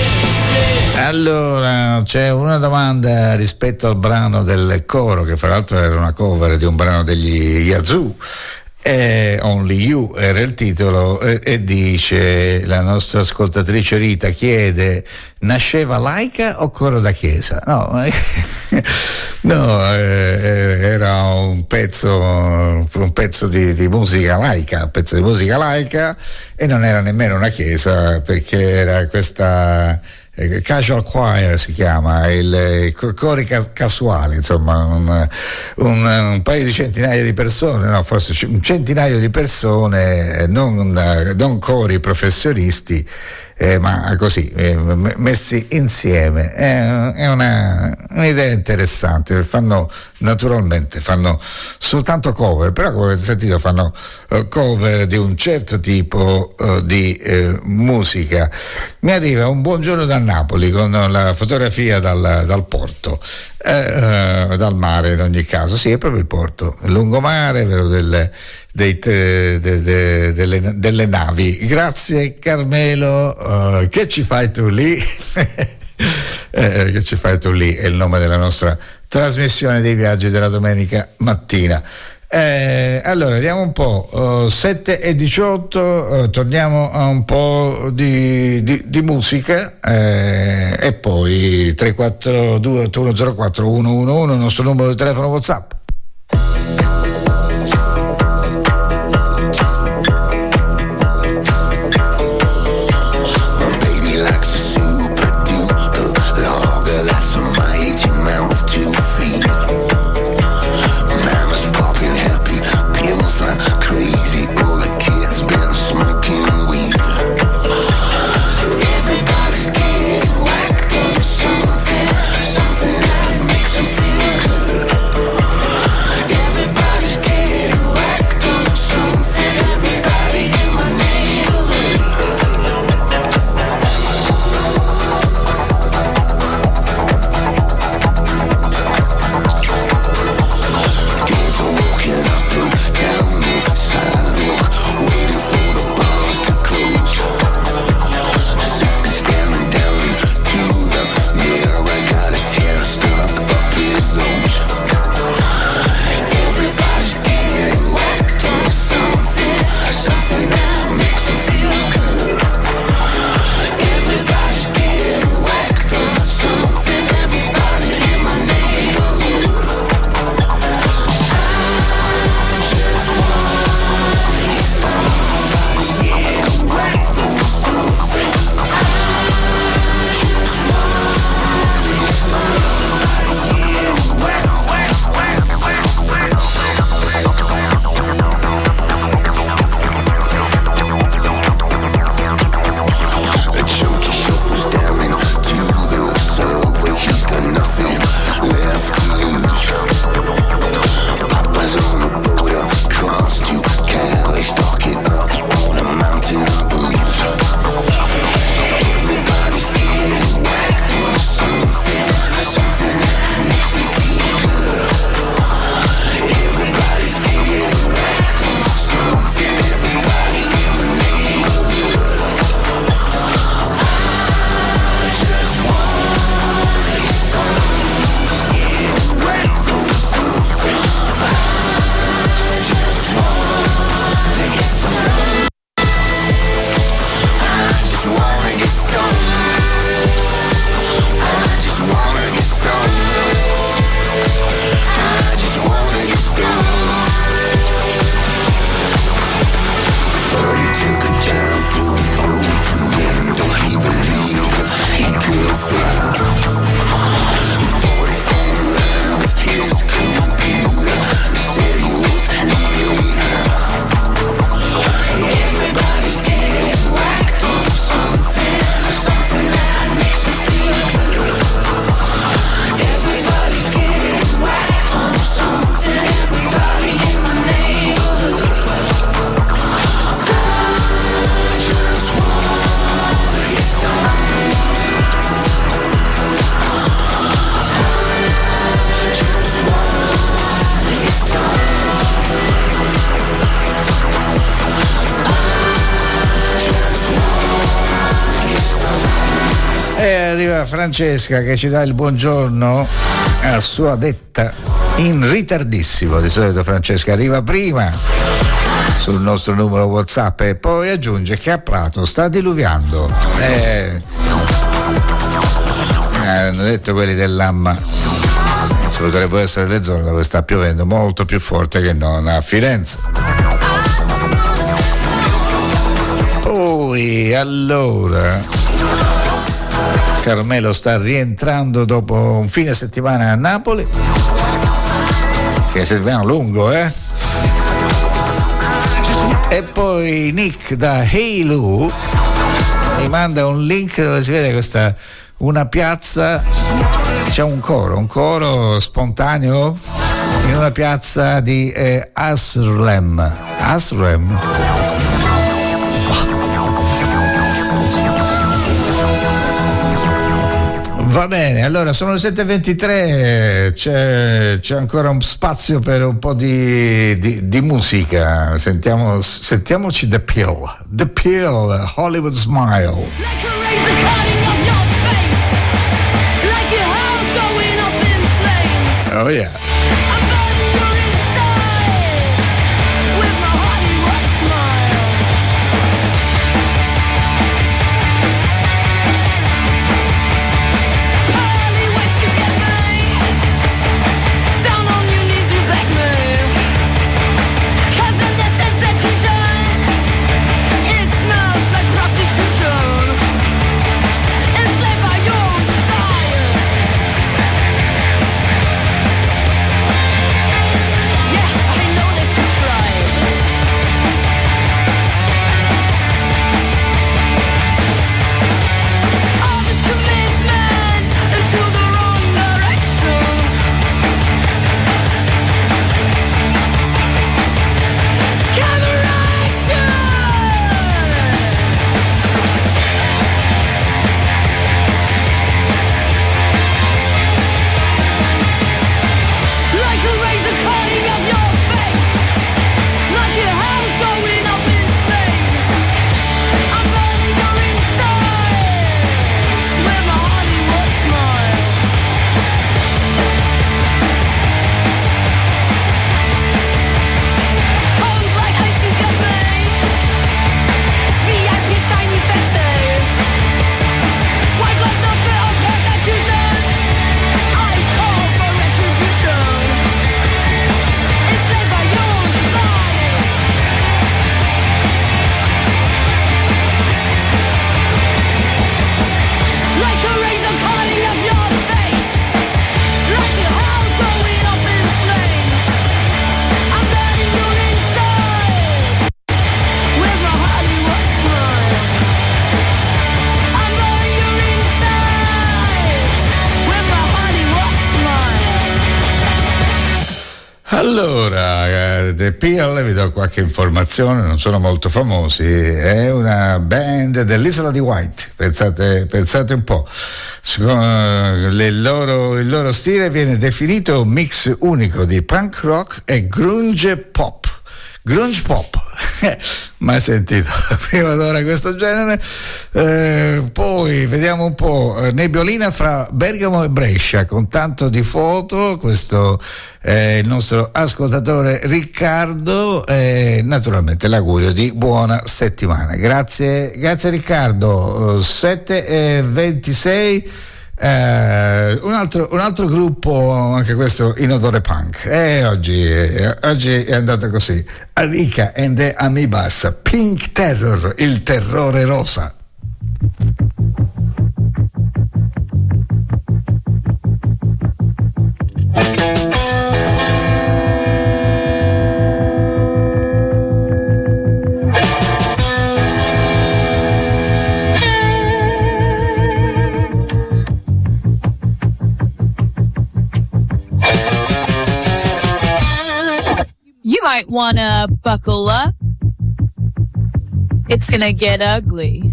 Allora, c'è una domanda rispetto al brano del coro, che fra l'altro era una cover di un brano degli Yazoo. Only You era il titolo, e dice la nostra ascoltatrice Rita, chiede: nasceva laica o coro da chiesa? No, era un pezzo di musica laica, e non era nemmeno una chiesa, perché era questa casual choir, si chiama, il cori casuali, insomma un paio di centinaia di persone, no, forse un centinaio di persone, non cori professionisti, ma così messi insieme. È un'idea interessante. Naturalmente fanno soltanto cover, però come avete sentito fanno cover di un certo tipo di musica. Mi arriva un buongiorno da Napoli con la fotografia dal porto, dal mare in ogni caso, sì, è proprio il porto, il lungomare, vedo delle navi. Grazie Carmelo, che ci fai tu lì? Che ci fai tu lì è il nome della nostra trasmissione dei viaggi della domenica mattina. Allora vediamo un po', 7:18, torniamo a un po' di musica, e poi 342 8104 111 il nostro numero di telefono WhatsApp. Something that makes them feel good. arriva Francesca che ci dà il buongiorno a sua detta in ritardissimo. Di solito Francesca arriva prima sul nostro numero WhatsApp e poi aggiunge che a Prato sta diluviando. Hanno detto quelli dell'AMMA, potrebbero essere le zone dove sta piovendo molto più forte che non a Firenze. Poi allora Carmelo sta rientrando dopo un fine settimana a Napoli, che settimana lungo, E poi Nick da Heilu mi manda un link dove si vede questa una piazza, c'è un coro spontaneo in una piazza di Asrem. Va bene, allora sono le 7:23, c'è ancora un spazio per un po' di musica. Sentiamoci The Pill, Hollywood Smile. Oh yeah. Allora, The Pill, vi do qualche informazione, non sono molto famosi, è una band dell'isola di White, pensate un po'. Il loro stile viene definito un mix unico di punk rock e grunge pop. Mai sentito prima d'ora questo genere. Poi vediamo un po', nebbiolina fra Bergamo e Brescia con tanto di foto. Questo è il nostro ascoltatore Riccardo, naturalmente l'augurio di buona settimana. Grazie Riccardo. 7:26. Un altro gruppo, anche questo in odore punk, oggi è andata così. Arika and the Amoebas, Pink Terror, il terrore rosa. You might wanna buckle up. It's gonna get ugly.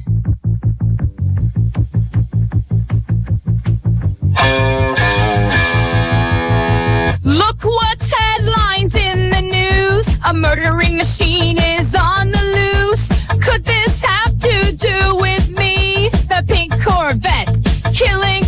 Look what's headlines in the news. A murdering machine is on the loose. Could this have to do with me? The pink Corvette killing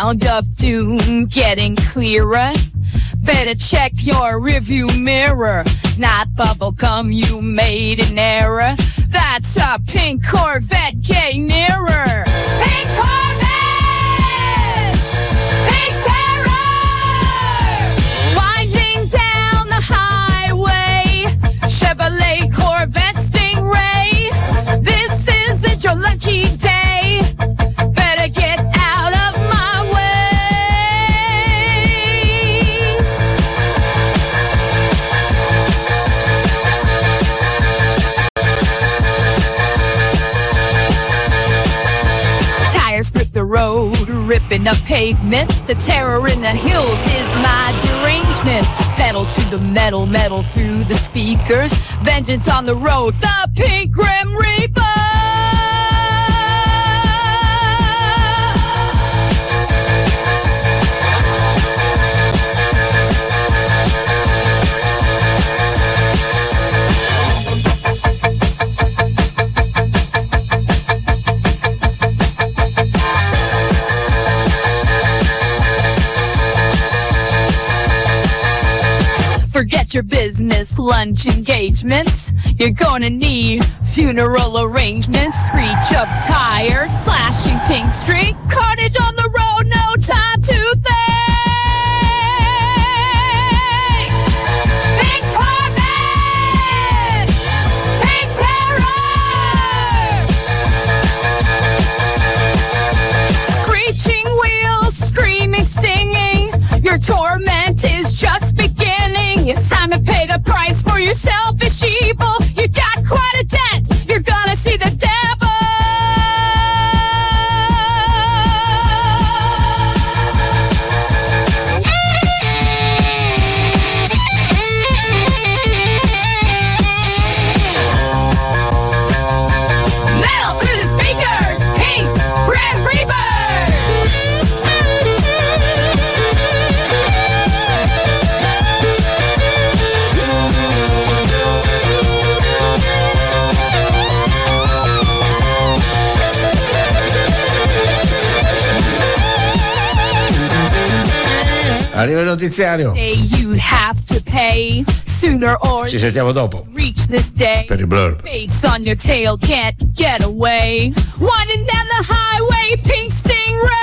sound of doom getting clearer. Better check your rearview mirror. Not bubblegum, you made an error. That's a pink Corvette, get nearer. Pink Corvette! Pink terror! Winding down the highway, Chevrolet Corvette Stingray. This isn't your lucky day. Better get out of my way. Tires grip the road, ripping up pavement. The terror in the hills is my derangement. Pedal to the metal, metal through the speakers. Vengeance on the road, the Pink Grim Reaper. Forget your business lunch engagements. You're gonna need funeral arrangements. Screech up tires, flashing pink streak. Carnage on the road, no time to think. Pink Corvette! Pink terror! Screeching wheels, screaming, singing. Your torment is just beginning. It's time to pay the price for your selfish evil. You got quite a debt. You're gonna see the devil. Metal through the speakers. Pink Grim Reaper. Arriva il notiziario. Say you'd have to pay sooner or Ci sentiamo dopo. reach this day. Per il blur. Fates on your tail can't get away. Winding down the highway, pink Stingray.